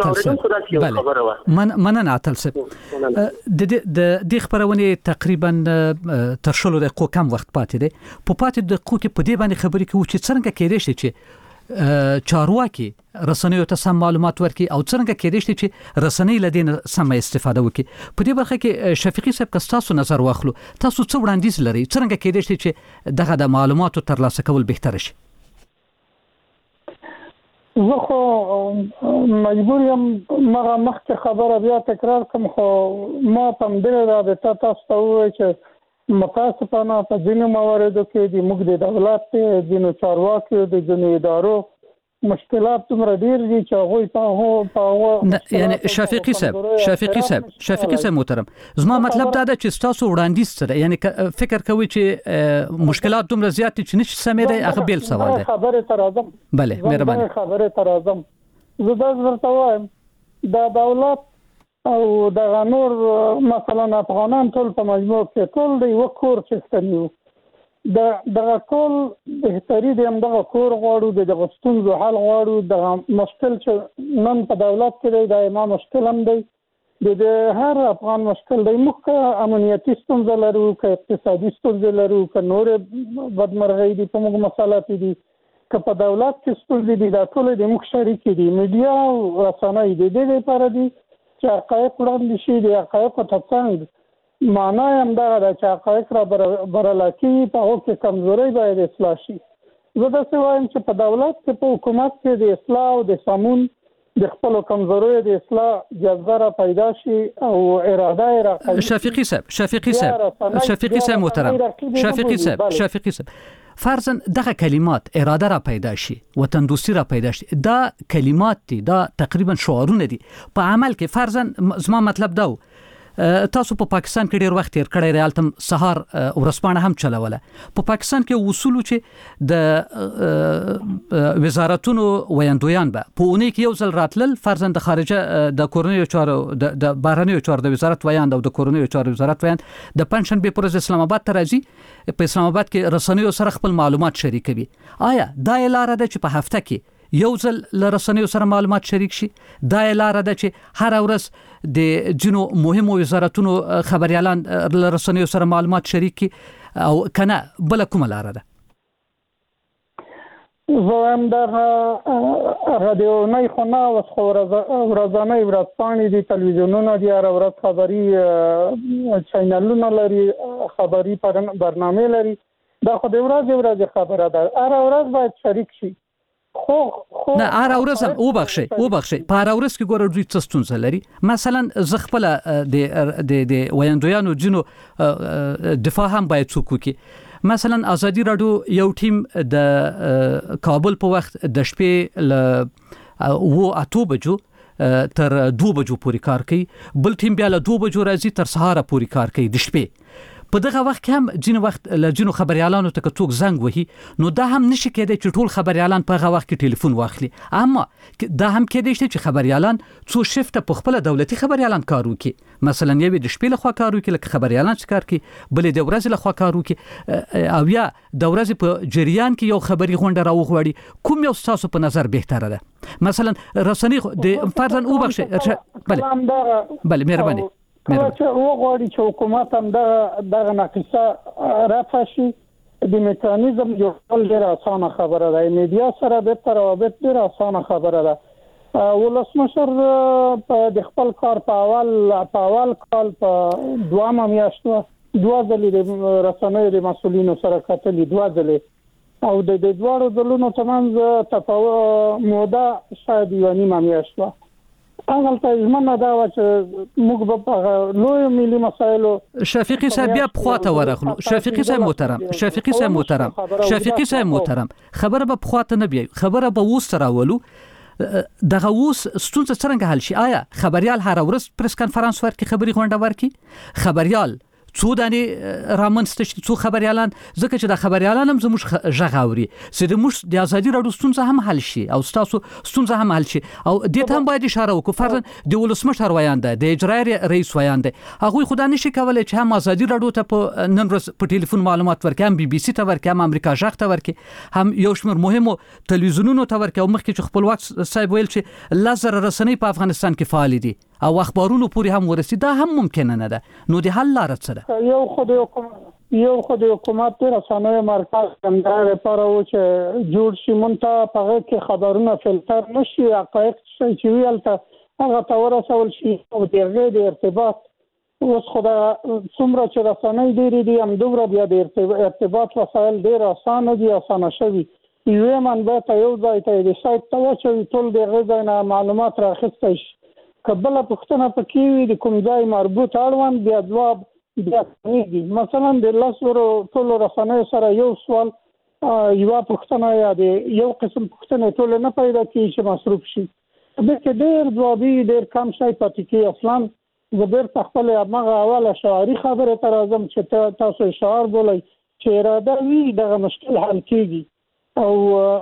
Speaker 3: اتل من مننه اتل صاحب د دې خبرونه تقریبا تر شلو دقیقو کم وخت پاتې دی. په پاتې دقیقو کې په دې باندې خبرې کوو چې څنګه کېدای شي چې چارواکي رسنیو ته سم معلومات ورکړي او څنګه کېدای شي چې رسنۍ له دې سم استفاده وکړي. په دې برخه کې شفیقي صاحب که تاسو نظر واخلو تاسو څه وړاندیز لرئ څنګه کېدای شي چې دغه د معلوماتو ترلاسه کول بهتر شي؟
Speaker 6: زه خو مجبور یم مغه مخکې خبره بیا تکرار کوم خو ما په دې رابطه تاسو ته ووایم چې متاسفانه په ځینو مواردو کې د موږ د دولت د ځینو چارواکو د ځینو ادارو مشکلات څومره ډیر دي چې هغه په هغه
Speaker 3: یعنی شفیقي صاحب شفیقي صاحب شفیقي صاحب محترم زما مطلب دا ده چې تاسو وړاندیز سره یعنی فکر کوي چې مشکلات دومره زیات دي چې نشي سمې دی هغه بیل سوال دی.
Speaker 6: خبره تر اعظم
Speaker 3: بله مهرباني
Speaker 6: خبره تر اعظم زه دا ورته وایم د دولت او د نور مثلا افغانان ټول په مجموع کې ټول د یو کور څښتنیو د د ټول بهتري د هم د کور غواړو د غستون زو حل غواړو د مشکل چې نن په دولت کې د امام مشکل هم دی د هر افغان مشکل دی موږ امنیتي ستونزې لرو که اقتصادي ستونزې لرو که نور بدمرغۍ دي په موږ مسالات دي که په دولت کې ستونزې دي دا ټول د موږ شریک دي. میډیا او رسنۍ د دې لپاره دي چې حقایق وړاندې شي د حقایقو ترڅنګ معنا هم دا ده چې حقایق را برلاکي په هغو کې کمزورۍ باید اصلاح شي. زه داسې وایم چې په دولت کې په حکومت کې د اصلاح او د سمون د خپلو کمزوریو د اصلاح جذبه را پیدا شي او اراده یې را
Speaker 3: شفیقي صاحب شفیقي صاحب شفیقي صاحب محترم شفیقي صاحب شفیقي صاحب فرضاً دغه کلمات اراده را پیدا شي وطن دوستی را پیدا شي دا کلمات دي دا تقریبا شعارونه دي په عمل کې فرضاً زما مطلب دا تاسو په پاکستان کې ډیر وخت تیر کړی ریالتم سهار ورسپانه هم چلوله. په پاکستان کې اصول چې د وزارتونو ویاندویان به په اونۍ کې یو ځل راتلل فرضاً د خارجه د کورنیو چارو د بهرنیو چارو د وزارت ویاند او د کورنیو چارو وزارت ویاند د پنځشنبه پر ورځ اسلام آباد ته راځي په اسلام آباد کې رسنیو سره خپل معلومات شریکوي. آیا دا لاره ده چې په هفته کې یو ځل ل رسنیو سره معلومات شریک شي؟ دا لاره ده چې هر ورځ د جنو مهمو وزارتونو خبريالان ل رسنیو سره معلومات شریک کی او کنه بل کومه لاره ده؟
Speaker 6: زم در رادیونای خونه و ورځنۍ ورځپاڼې دي، تلویزیونونه دي، هر ورځ خبري چینلونه لري، خبري برنامه لري. دا خو د ورځې ورځې خبره ده، هر ورځ باید شریک شي. خو خو
Speaker 3: نه هر ورځ هم وبخشي وبخشي په هر ورځ کې ګوره دوی څه ستونزه لري. مثلا زه خپل د د د ویاندویانو جنو دفاع هم باید څوک وکړي. مثلا ازادي رادیو یو ټیم د کابل په وخت د شپې ل و اته بجو تر دوه بجو پورې کار کوي، بل ټیم بیا له دوه بجو راځي تر سهار پورې کار کوي د شپې. په دغه وخت کې هم جن وخت له جنو خبريالانو ته څوک زنګ وهي، نو دا هم نشي کېدای چې ټول خبريالان په هغه وخت کې ټلیفون واخلي. اما دا هم کېدای شي چې خبريالان څو شفت په خپل دولتي خبريالان کار وکړي. مثلا یو د شپې له خوا کار وکړي لکه خبريالان چې کار کوي، بل د ورځې له خوا کار وکړي، او یا د ورځې په جریان کې یو خبري غونډه راوغوړي. کوم یو تاسو په نظر بهتره ده؟ مثلا رسنۍ د فرضاً او بخښه بله بله مهرباني
Speaker 6: کله چې وغواړي چې حکومت هم دغه ناقصه رفع شي، د میکانیزم جوړول ډېره اسانه خبره ده. میډیا سره بهتر روابط ډېره اسانه خبره ده. ولسمشر د خپل کار په اول په اول کال په دوامه میاشت دوه ځلې د رسنیو د مسؤلینو سره کتلې، دوه ځلې، او د دواړو ځلونو ترمنځ تفاوت موده شاید یوه نیمه میاشت وه. هغه ته ژمنه دا و چې موږ په لوی ملي مسایلو
Speaker 3: شفیقي صاحب بیا پخواته ورغلو. شفیقي صاحب محترم شفیقي صاحب محترم شفیقي صاحب محترم خبره به پخواته نه بیا، خبره به ووس راولو. دغه ووس ستونزه څنګه حل شي؟ آیا خبريال هر ورځ پریس کانفرنس ورکړي، خبري غونډه ورکړي؟ خبريال څو دانې رامنځته شي، څو خبريالان، ځکه چې د خبريالان هم زموږ غږ اوري، چې د موږ د ازادي رادیو ستونزه هم حل شي او تاسو ستونزه هم حل شي. او دې ته هم باید اشاره وکړو. فرضاً د ولسمشر ویانده، د اجرایي رئیس ویانده، هغه خدای نشي کولای چې هم ازادي رادیو ته په نن ورځ په ټلیفون معلومات ورکړي، هم بي بي سي ته ورکړي، هم امریکا ژغ ته ورکړي، هم یو شمېر مهمو تلویزیونونو ته ورکړي. او مخکې چې خپلواک صاحب ویل چې لزر رسنۍ په افغانستان کې فعال دي او اخبارونو پورې هم ورسي، دا هم ممکن نه ده. نو د حل لار څه ده؟
Speaker 6: یو خو د حکومت یو خو د حکومت د رسنیو مرکز همدغه لپاره و چې جوړ شي، مونږ په هغه کې خبرونه فلټر نشي، حقایق چې ویل ته هغه ته ورسول شي او د هغې د ارتباط. اوس خو دا څومره چې رسنۍ ډېرې دي همدومره بیا د ارتباط وسایل ډېر اسانه دي، اسانه شوي. یوې منبع ته یو ځای ته د سایت ته واچوي، ټول د هغې ځای نه معلومات راخیستی شي. که بله پوښتنه پکې وي د کوم ځای مربوط اړوند، بیا ځواب بیا کېږي. مثلا د لس ورو ټولو رسنیو سره یو سوال یوه پوښتنه یا د یو قسم پوښتنې ټولې نه پیدا کېږي چې مصروف شي. دې کې ډېر ځوابي ډېر کم شی پاتې کېږي. اصلا زه بېرته خپلې همغه اوله شعاري خبرې ته راځم چې تاسو شعار بولئ چې اراده وي دغه مشکل حل کېږي. او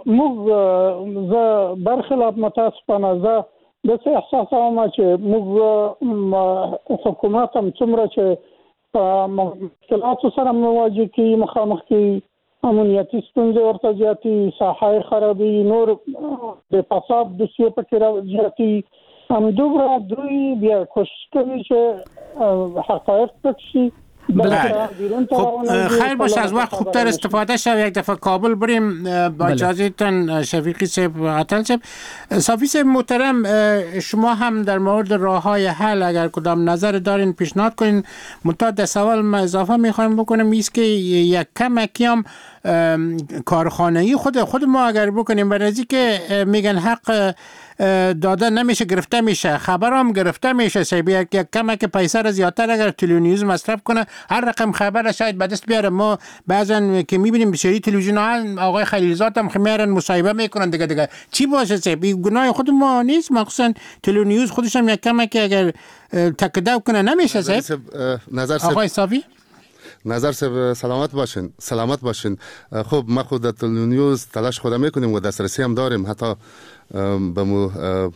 Speaker 6: موږ زه برخلاف متاسفانه زه داسې احساسوم چې موږ حکومت هم څومره چې په مشکلاتو سره مواجه کېږي، مخامخ کېږي، امنیتي ستونزې ورته زیاتې، ساحه خرابي، نور د فساد دوسیې پکې زیاتې، همدومره دوی بیا کوشش کوي چې حقایق پټ شي.
Speaker 4: خب خیر باشه، از وقت خوبتر استفاده شد. یک دفعه کابل بریم با اجازهتون شفیقی صاحب، عطل صاحب. صافی صاحب محترم، شما هم در مورد راه‌های حل اگر کدام نظر دارین پیشنهاد کنین. منتها در سوال ما اضافه می‌خوایم بکنیم ایست که یک کمکی هم کارخانه‌ای خود خود ما اگر بکنیم، برای که میگن حق داده نمیشه گرفته میشه، خبرام گرفته میشه. سیبی یک کمک پیسه را زیادتر اگر تلویزیون مصرف کنه، هر رقم خبر شاید به دست بیاره. ما بعضن که میبینیم بسیاری تلویزیون ها آقای خلیلزاد هم میارن مصاحبه میکنن دیگه دیگه. چی باشه سیبی؟ گناه خود ما نیست، مخصوصا تلویزیون خودش هم یک کمک اگر تکده کنه نمیشه. سیب
Speaker 5: نظر
Speaker 4: آقای صافی
Speaker 5: نظر سب سلامت باشین سلامت باشین. خب ما خود در تلویزیون تلاش خود میکنیم و دسترسی هم داریم، حتی به مو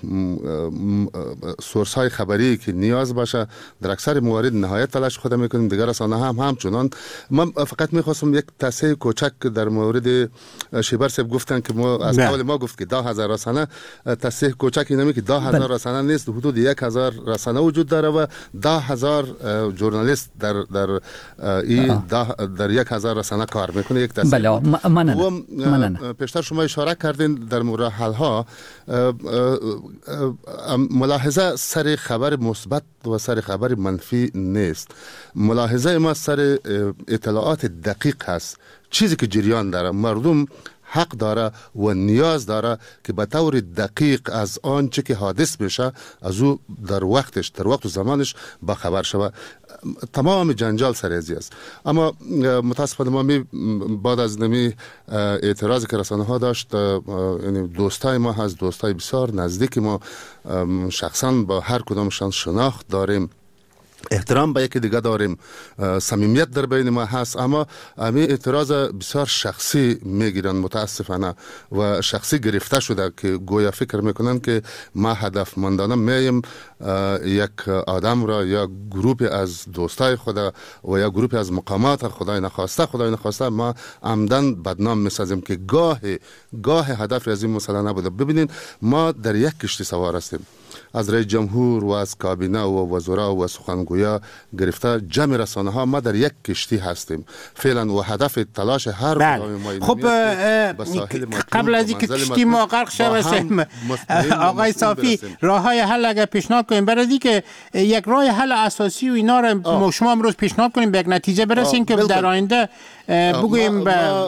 Speaker 5: سورس های خبری که نیاز باشه در اکثر موارد نهایت تلاش خود میکنیم. دیگر رسانه هم همچنان. من فقط میخواستم یک تصحیح کوچک در مورد شیبر صاحب گفتن که ما از قول ما گفت که ده هزار رسانه، تصحیح کوچک اینه که ده هزار رسانه نیست، حدود یک هزار رسانه وجود داره و ده هزار ژورنالیست در در این در یک هزار رسانه کار میکنه. یک تصحیح.
Speaker 3: بله ممنون. ممنون.
Speaker 5: پیشتر شما اشاره کردین در مورد حلها ملاحظه سر خبر مثبت و سر خبر منفی نیست. ملاحظه ما سر اطلاعات دقیق هست، چیزی که جریان داره. مردم حق داره و نیاز داره که به طور دقیق از آنچه که حادث میشه از او در وقتش در وقت و زمانش با خبر شوه. تمام جنجال سر ازی است. اما متاسفانه ما می بعد از نمی اعتراضی که رسانه ها داشت، یعنی دوستای ما هست، دوستای بسیار نزدیک ما، شخصا با هر کدامشان شناخت داریم، احترام به یکی دیگه داریم، صمیمیت در بین ما هست، اما همین اعتراض بسیار شخصی میگیرن متاسفانه و شخصی گرفته شده که گویا فکر میکنن که ما هدفمندانه میم یک آدم را یا گروپی از دوستای خدا و یا گروپی از مقامات خدای نخواسته خدای نخواسته ما عمدن بدنام میسازیم که گاه گاه هدف از این مسئله نبوده. ببینین ما در یک کشتی سوار هستیم، از رئیس جمهور و از کابینه و وزرا و سخنگویا گرفته جمع رسانه ها ما در یک کشتی هستیم فعلا و هدف تلاش هر کدام ما.
Speaker 4: خب قبل از اینکه کشتی ما غرق شود آقای صافی راه های حل اگر پیشنهاد کنیم برای اینکه یک راه حل اساسی و اینا رو شما امروز پیشنهاد کنیم به یک نتیجه برسیم که در آینده بگوییم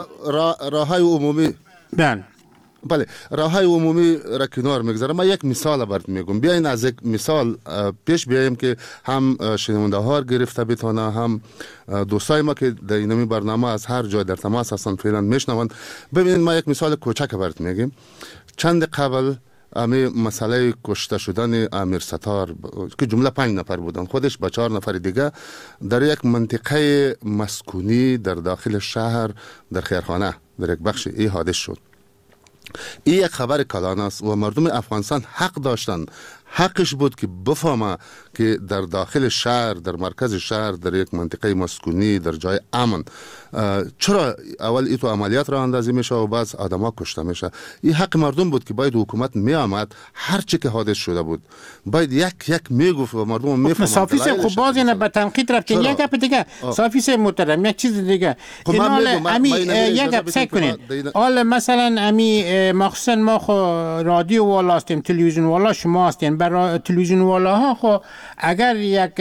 Speaker 5: راه های عمومی.
Speaker 4: بله
Speaker 5: بله راه های عمومی را کنار میگذارم. من یک مثال برات میگم. بیاین از یک مثال پیش بیایم که هم شنونده ها گرفته بتونه، هم دوستای ما که در این برنامه از هر جای در تماس هستن فعلا میشنوند. ببینید ما یک مثال کوچک برات میگیم. چند قبل امی مسئله کشته شدن امیر ستار که جمله پنج نفر بودن، خودش با چهار نفر دیگه در یک منطقه مسکونی در داخل شهر در خیرخانه در یک بخش ای حادث شد. این یک خبر کلان است و مردم افغانستان حق داشتن، حقش بود که بفهمه که در داخل شهر در مرکز شهر در یک منطقه مسکونی در جای امن چرا اول ایتو عملیات را اندازی میشه و بعض آدما کشته میشه. این حق مردم بود که باید حکومت می آمد هر چی که حادث شده بود باید یک یک میگفت و مردم میفهمن.
Speaker 4: صافی سه خب باز اینا به تنقید رفتین. یک گپ دیگه صافی سه محترم یک چیز دیگه اینال امی یک گپ سه کنین. حالا مثلا امی مخصوصا ما خو رادیو والا هستیم، تلویزیون والا شما هستین. برای تلویزیون والا ها خو اگر یک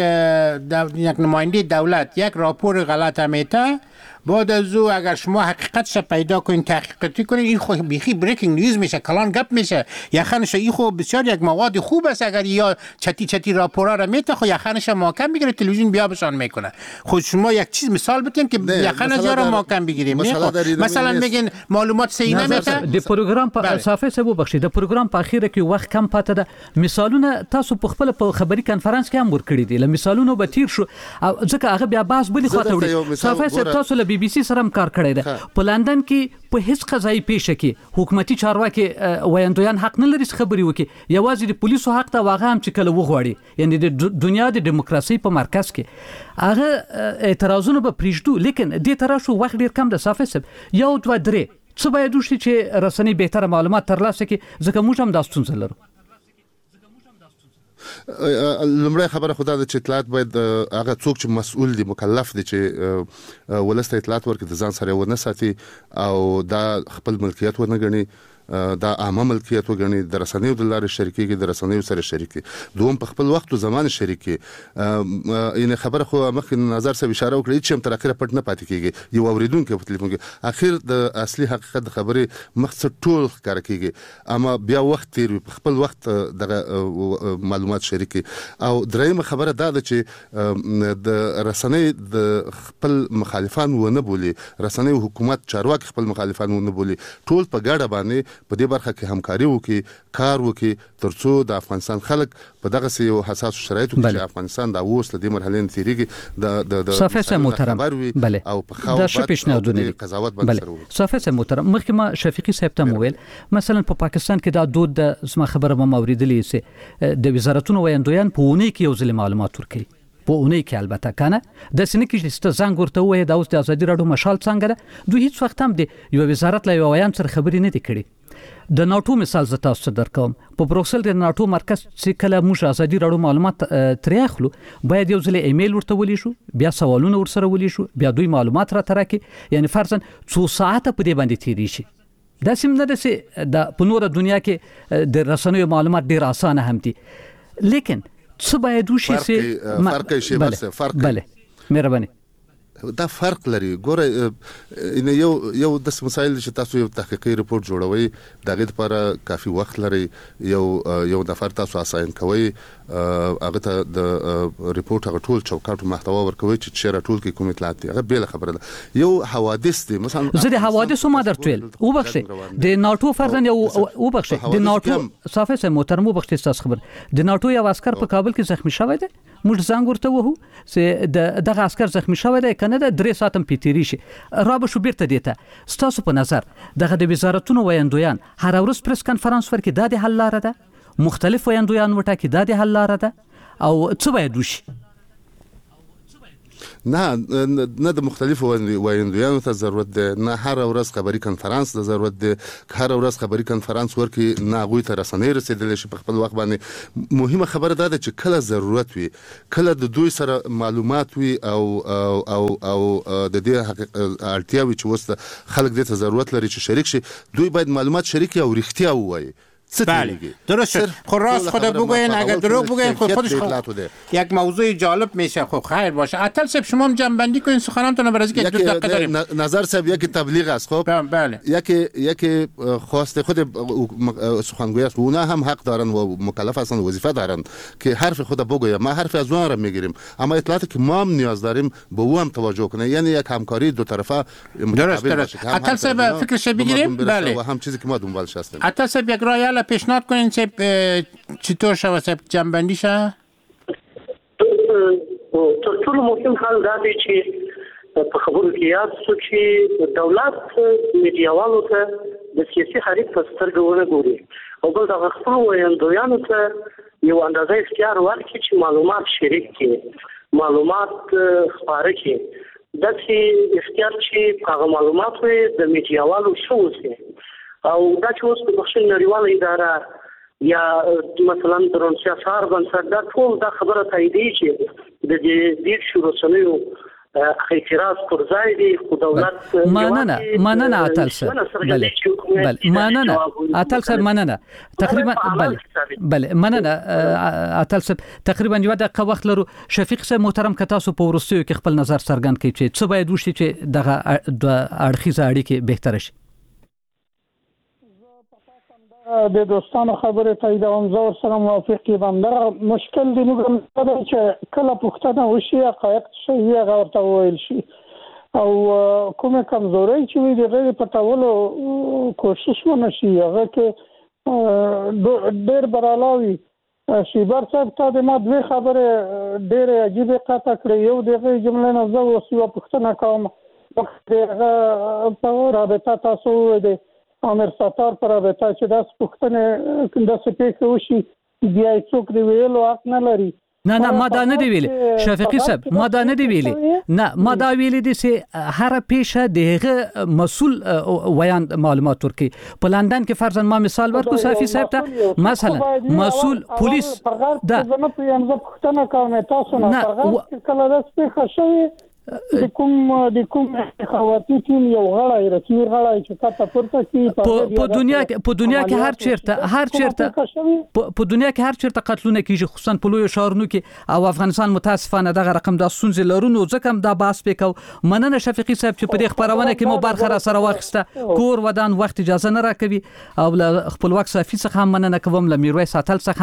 Speaker 4: یک نماینده دولت یک راپور غلط میته بعد از او اگر شما حقیقتش پیدا کنین تحقیقاتی کنین این خو بیخی بریکینگ نیوز میشه، کلان گپ میشه. یخنش این خو بسیار یک مواد خوب است. اگر یا چتی چتی راپورا را میته خو یخنش محکم میگیره تلویزیون بیا بشان میکنه. خود شما یک چیز مثال بتین که یخنش را محکم بگیریم. مثلا بگین معلومات صحیح نمیته.
Speaker 3: د پروګرام په صافه سبو بخشي د پروګرام په اخیره کې وخت کم پاتې ده. مثالونه تاسو په خپل په خبري کانفرنس کې هم ورکړي دي. ل مثالونو به تیر شو ځکه هغه بیا باز بلی خاطر وړي. صافه سب تاسو له بي بي سي سره هم کار کړی ده. په لندن کې په هیڅ قضایي پیښه کې حکومتي چارواکي وایندویان حق نه لري خبري وکي. یوازې د پولیسو حق ته واغه هم چې کله وغوړي. یعنی د دنیا د دیموکراسي په مرکز کې هغه اعتراضونه به پریږدو. لیکن دې تر شو وخت ډیر کم د صافه سب یو دوه درې څه باید وشي چې رسنۍ بهتره معلومات ترلاسه کړي. ځکه موږ هم دا ستونزه لرو.
Speaker 5: لمړی خبره خدا ده چې اطلاعات باید هغه څوک چې مسؤل دي مکلف دي چې ولسته اطلاعات ورکړي د ځان سره ونه ساتي او دا خپل ملکیت ونه ګڼي، دا عامه ملکیت وګڼي، د رسنیو د لارې شریکېږي، د رسنیو سره شریکي دوم په خپل وخت او زمان شریکي. این خبره خو مخکې نظر سره اشاره وکړه چې هم تر اخره پټ نه پاتې کیږي. یو اوریدونکو په تلیفون کې اخر د اصلي حقیقت د خبرې مخ څه ټول ښکار کیږي، اما بیا وخت تیر په خپل وخت د معلومات شریکي. او درېمه خبره دا ده چې د رسنۍ د خپل مخالفان ونه بولي، رسنۍ حکومت چارواکي خپل مخالفان ونه بولي، ټول په ګډه باندې په دې برخه کې همکاري وکړي کار وکړي ترڅو د افغانستان خلک په دغه سي حساس شرایطو کې چې افغانستان د اوس له دې مرحلې نه تیریږي د د
Speaker 3: صافه محترم بله
Speaker 5: او په خاو
Speaker 3: د شپېشنهادونه
Speaker 5: قضاوت باندې سره
Speaker 3: وکړي صافه محترم مخکې ما شفیقي صاحب ته مویل مثلا په پاکستان کې دا دود د اسما خبره ما اوریدلې سي د وزارتونو ویاندویان په اونۍ کې یو ځل معلومات ورکړي په اونۍ کې البته کنه د سنې کې چې زنګ ورته وای د اوس د ازادي راډیو مشال څنګه ده دوی هیڅ وخت هم دی یو وزارت لا یو ویان سره خبرې نه دی کړي د ناتو مثال ز تاسو درکوم په بروکسل د ناتو مرکز چې کله موږ ازادي راډیو معلومات ترې اخلو باید یو ځل ایمیل ورته ولې شو بیا سوالونه ورسره ولې شو بیا دوی معلومات را ترکي یعنی فرضاً څو ساعته په دې باندې تیری شي دا سیم نه ده د په نوره دنیا کې د رسنیو معلومات ډیر اسانه هم دي لیکن څه باید وشي چې
Speaker 5: فرق شي بس فرق
Speaker 3: بله مهرباني
Speaker 5: دا فرق لري ګوره ان یو یو د مسایل چې تاسو یو تحقیقي رپورت جوړوي دغه لپاره کافي وخت لري یو یو نفر تاسو اساین کوي هغه ته د رپورت هغه ټول چوکاټ محتوا ورکوي چې چیرې ټول کې کوم اطلاعات دي هغه بیل خبره ده یو حوادث دي مثلا
Speaker 3: زه د حوادثو ما درتویل او بخښه د ناتو فرضاً یو او بخښه د ناتو صافه سه محترم وبخښه تاسو خبر د ناتو یو عسكر په کابل کې زخمی شوی دی موږ څنګه ورته وو چې د دغه عسكر زخمی شوی دی کنه د درې ساعتم پیتری شي را به شو بیرته دیته ستاسو په نظر دغه د وزارتونو ویاندویان هر ورځ پریس کانفرنس ورکړي دا د حل لاره ده مختلف ویاندویان وټاکي دا د حل لاره ده او څه باید وشي
Speaker 5: نه نه د مختلفو ویاندویانو ته ضرورت ده نه هر ورځ خبري کانفرنس د ضرورت ده هر ورځ خبري کانفرنس ورکي نه غوي ته رسنۍ رسیدل شي په خپل وخت باندې مهمه خبره ده چې کله ضرورت وي کله د دوی سره معلومات وي او او او, او د دې اړتیا وي چې وسته خلک دې ته ضرورت لري چې شریک شي دوی باید معلومات شریک او رښتیا ووایي
Speaker 4: بله درست شد خب راست خود بگوین اگر دروغ بگوین خود خودش خود یک موضوع جالب میشه خب خیر باشه عطل صاحب شما هم جنبندی کنین سخنانتون رو برای که دو دقیقه داریم
Speaker 5: نظر صاحب یکی تبلیغ است خب
Speaker 4: بله
Speaker 5: یکی یکی خواسته خود سخنگوی است اونا هم حق دارن و مکلف هستن وظیفه دارن که حرف خود بگویم ما حرف از اونها رو میگیریم اما اطلاعاتی که ما هم نیاز داریم به او هم توجه کنه یعنی یک همکاری دو طرفه
Speaker 4: درست درست عطل صاحب فکرش بگیریم بله
Speaker 5: و هم چیزی که ما دنبالش هستیم
Speaker 4: عطل صاحب یک راه پیشنهاد کنین صاحب چطور شوه صاحب جنبندی شه
Speaker 7: تر ټولو مهم حال دا دی چې په خبرو کې یاد شو چې دولت میډیاوالو ته د سیاسي حریف په سترګه ونه ګوري او بل د خپل ویاندویانو ته یو اندازه اختیار ورکړي چې معلومات شریک کړي معلومات خپاره کړي داسې اختیار چې هغه معلومات وي د میډیاوالو شو وي او دا چې اوس د بخښنې نړیواله اداره یا مثلا د روسیا سار بنسټ دا ټول دا خبره تاییدي چې د دې ډیر شو رسنیو اعتراض پر ځای دی خو دولت
Speaker 3: مننه مننه عطل صاحب بله بله مننه عطل صاحب مننه تقریبا بله بله مننه عطل صاحب تقریبا یو دقیقه وخت لرو شفیق صاحب محترم که تاسو په ورستیو کې خپل نظر څرګند کړئ چې څه باید وشي چې دغه اړخیزه اړیکې بهتر شي
Speaker 6: د دوستانو خبره تاییدوم زه ورسره موافق یم دغه مشکل دی موږ دا چې کله پوښتنه وشي حقایق څه وي هغه ورته وویل شي او کومه کمزوري چې وي د هغې پټولو کوشش ونه شي هغه کې ډېر برالاوي شیبر صاحب ته د ما دوې خبرې ډېرې عجیبې قطع کړې یو د هغې جملې نه زه اوس یوه پوښتنه کوم د هغه په رابطه تاسو وویلې امیر ستار پر رابطه چې داس پوښتنه داسې پیښې وشي بیا څوک دی ویلو حق نه لري
Speaker 3: نه نه ما دا نه دی ویلي شفیقي صاحب ما دا نه دی ویلي نه ما دا ویلي دي چې هر پیښه دغه مسؤل ویان معلومات ورکي په لندن کې فرضاً ما مثال ورکو صافي صاحب ته مثلا مسؤل پولیس دا
Speaker 6: زما په یوه پوښتنه کوم تاسو نه فرغت کله داس پیښه شوی د کوم د کوم خواتین یو غړی رسمي غړی چې تاسو پورته کی
Speaker 3: په دنیا کې په دنیا کې هر چیرته هر چیرته په دنیا کې هر چیرته قتلونه کیږي خصوصا په لوی شهرونو کې او افغانستان متاسفانه دغه رقم د سنځ لرونو ځکه هم دا باس پکاو مننه شفیقي صاحب چې په دې خبرونه کې مو برخه را سره واخیسته کور ودان وخت اجازه نه راکوي او خپل وخت صافي څخه مننه کوم لمیروي ساتل څخه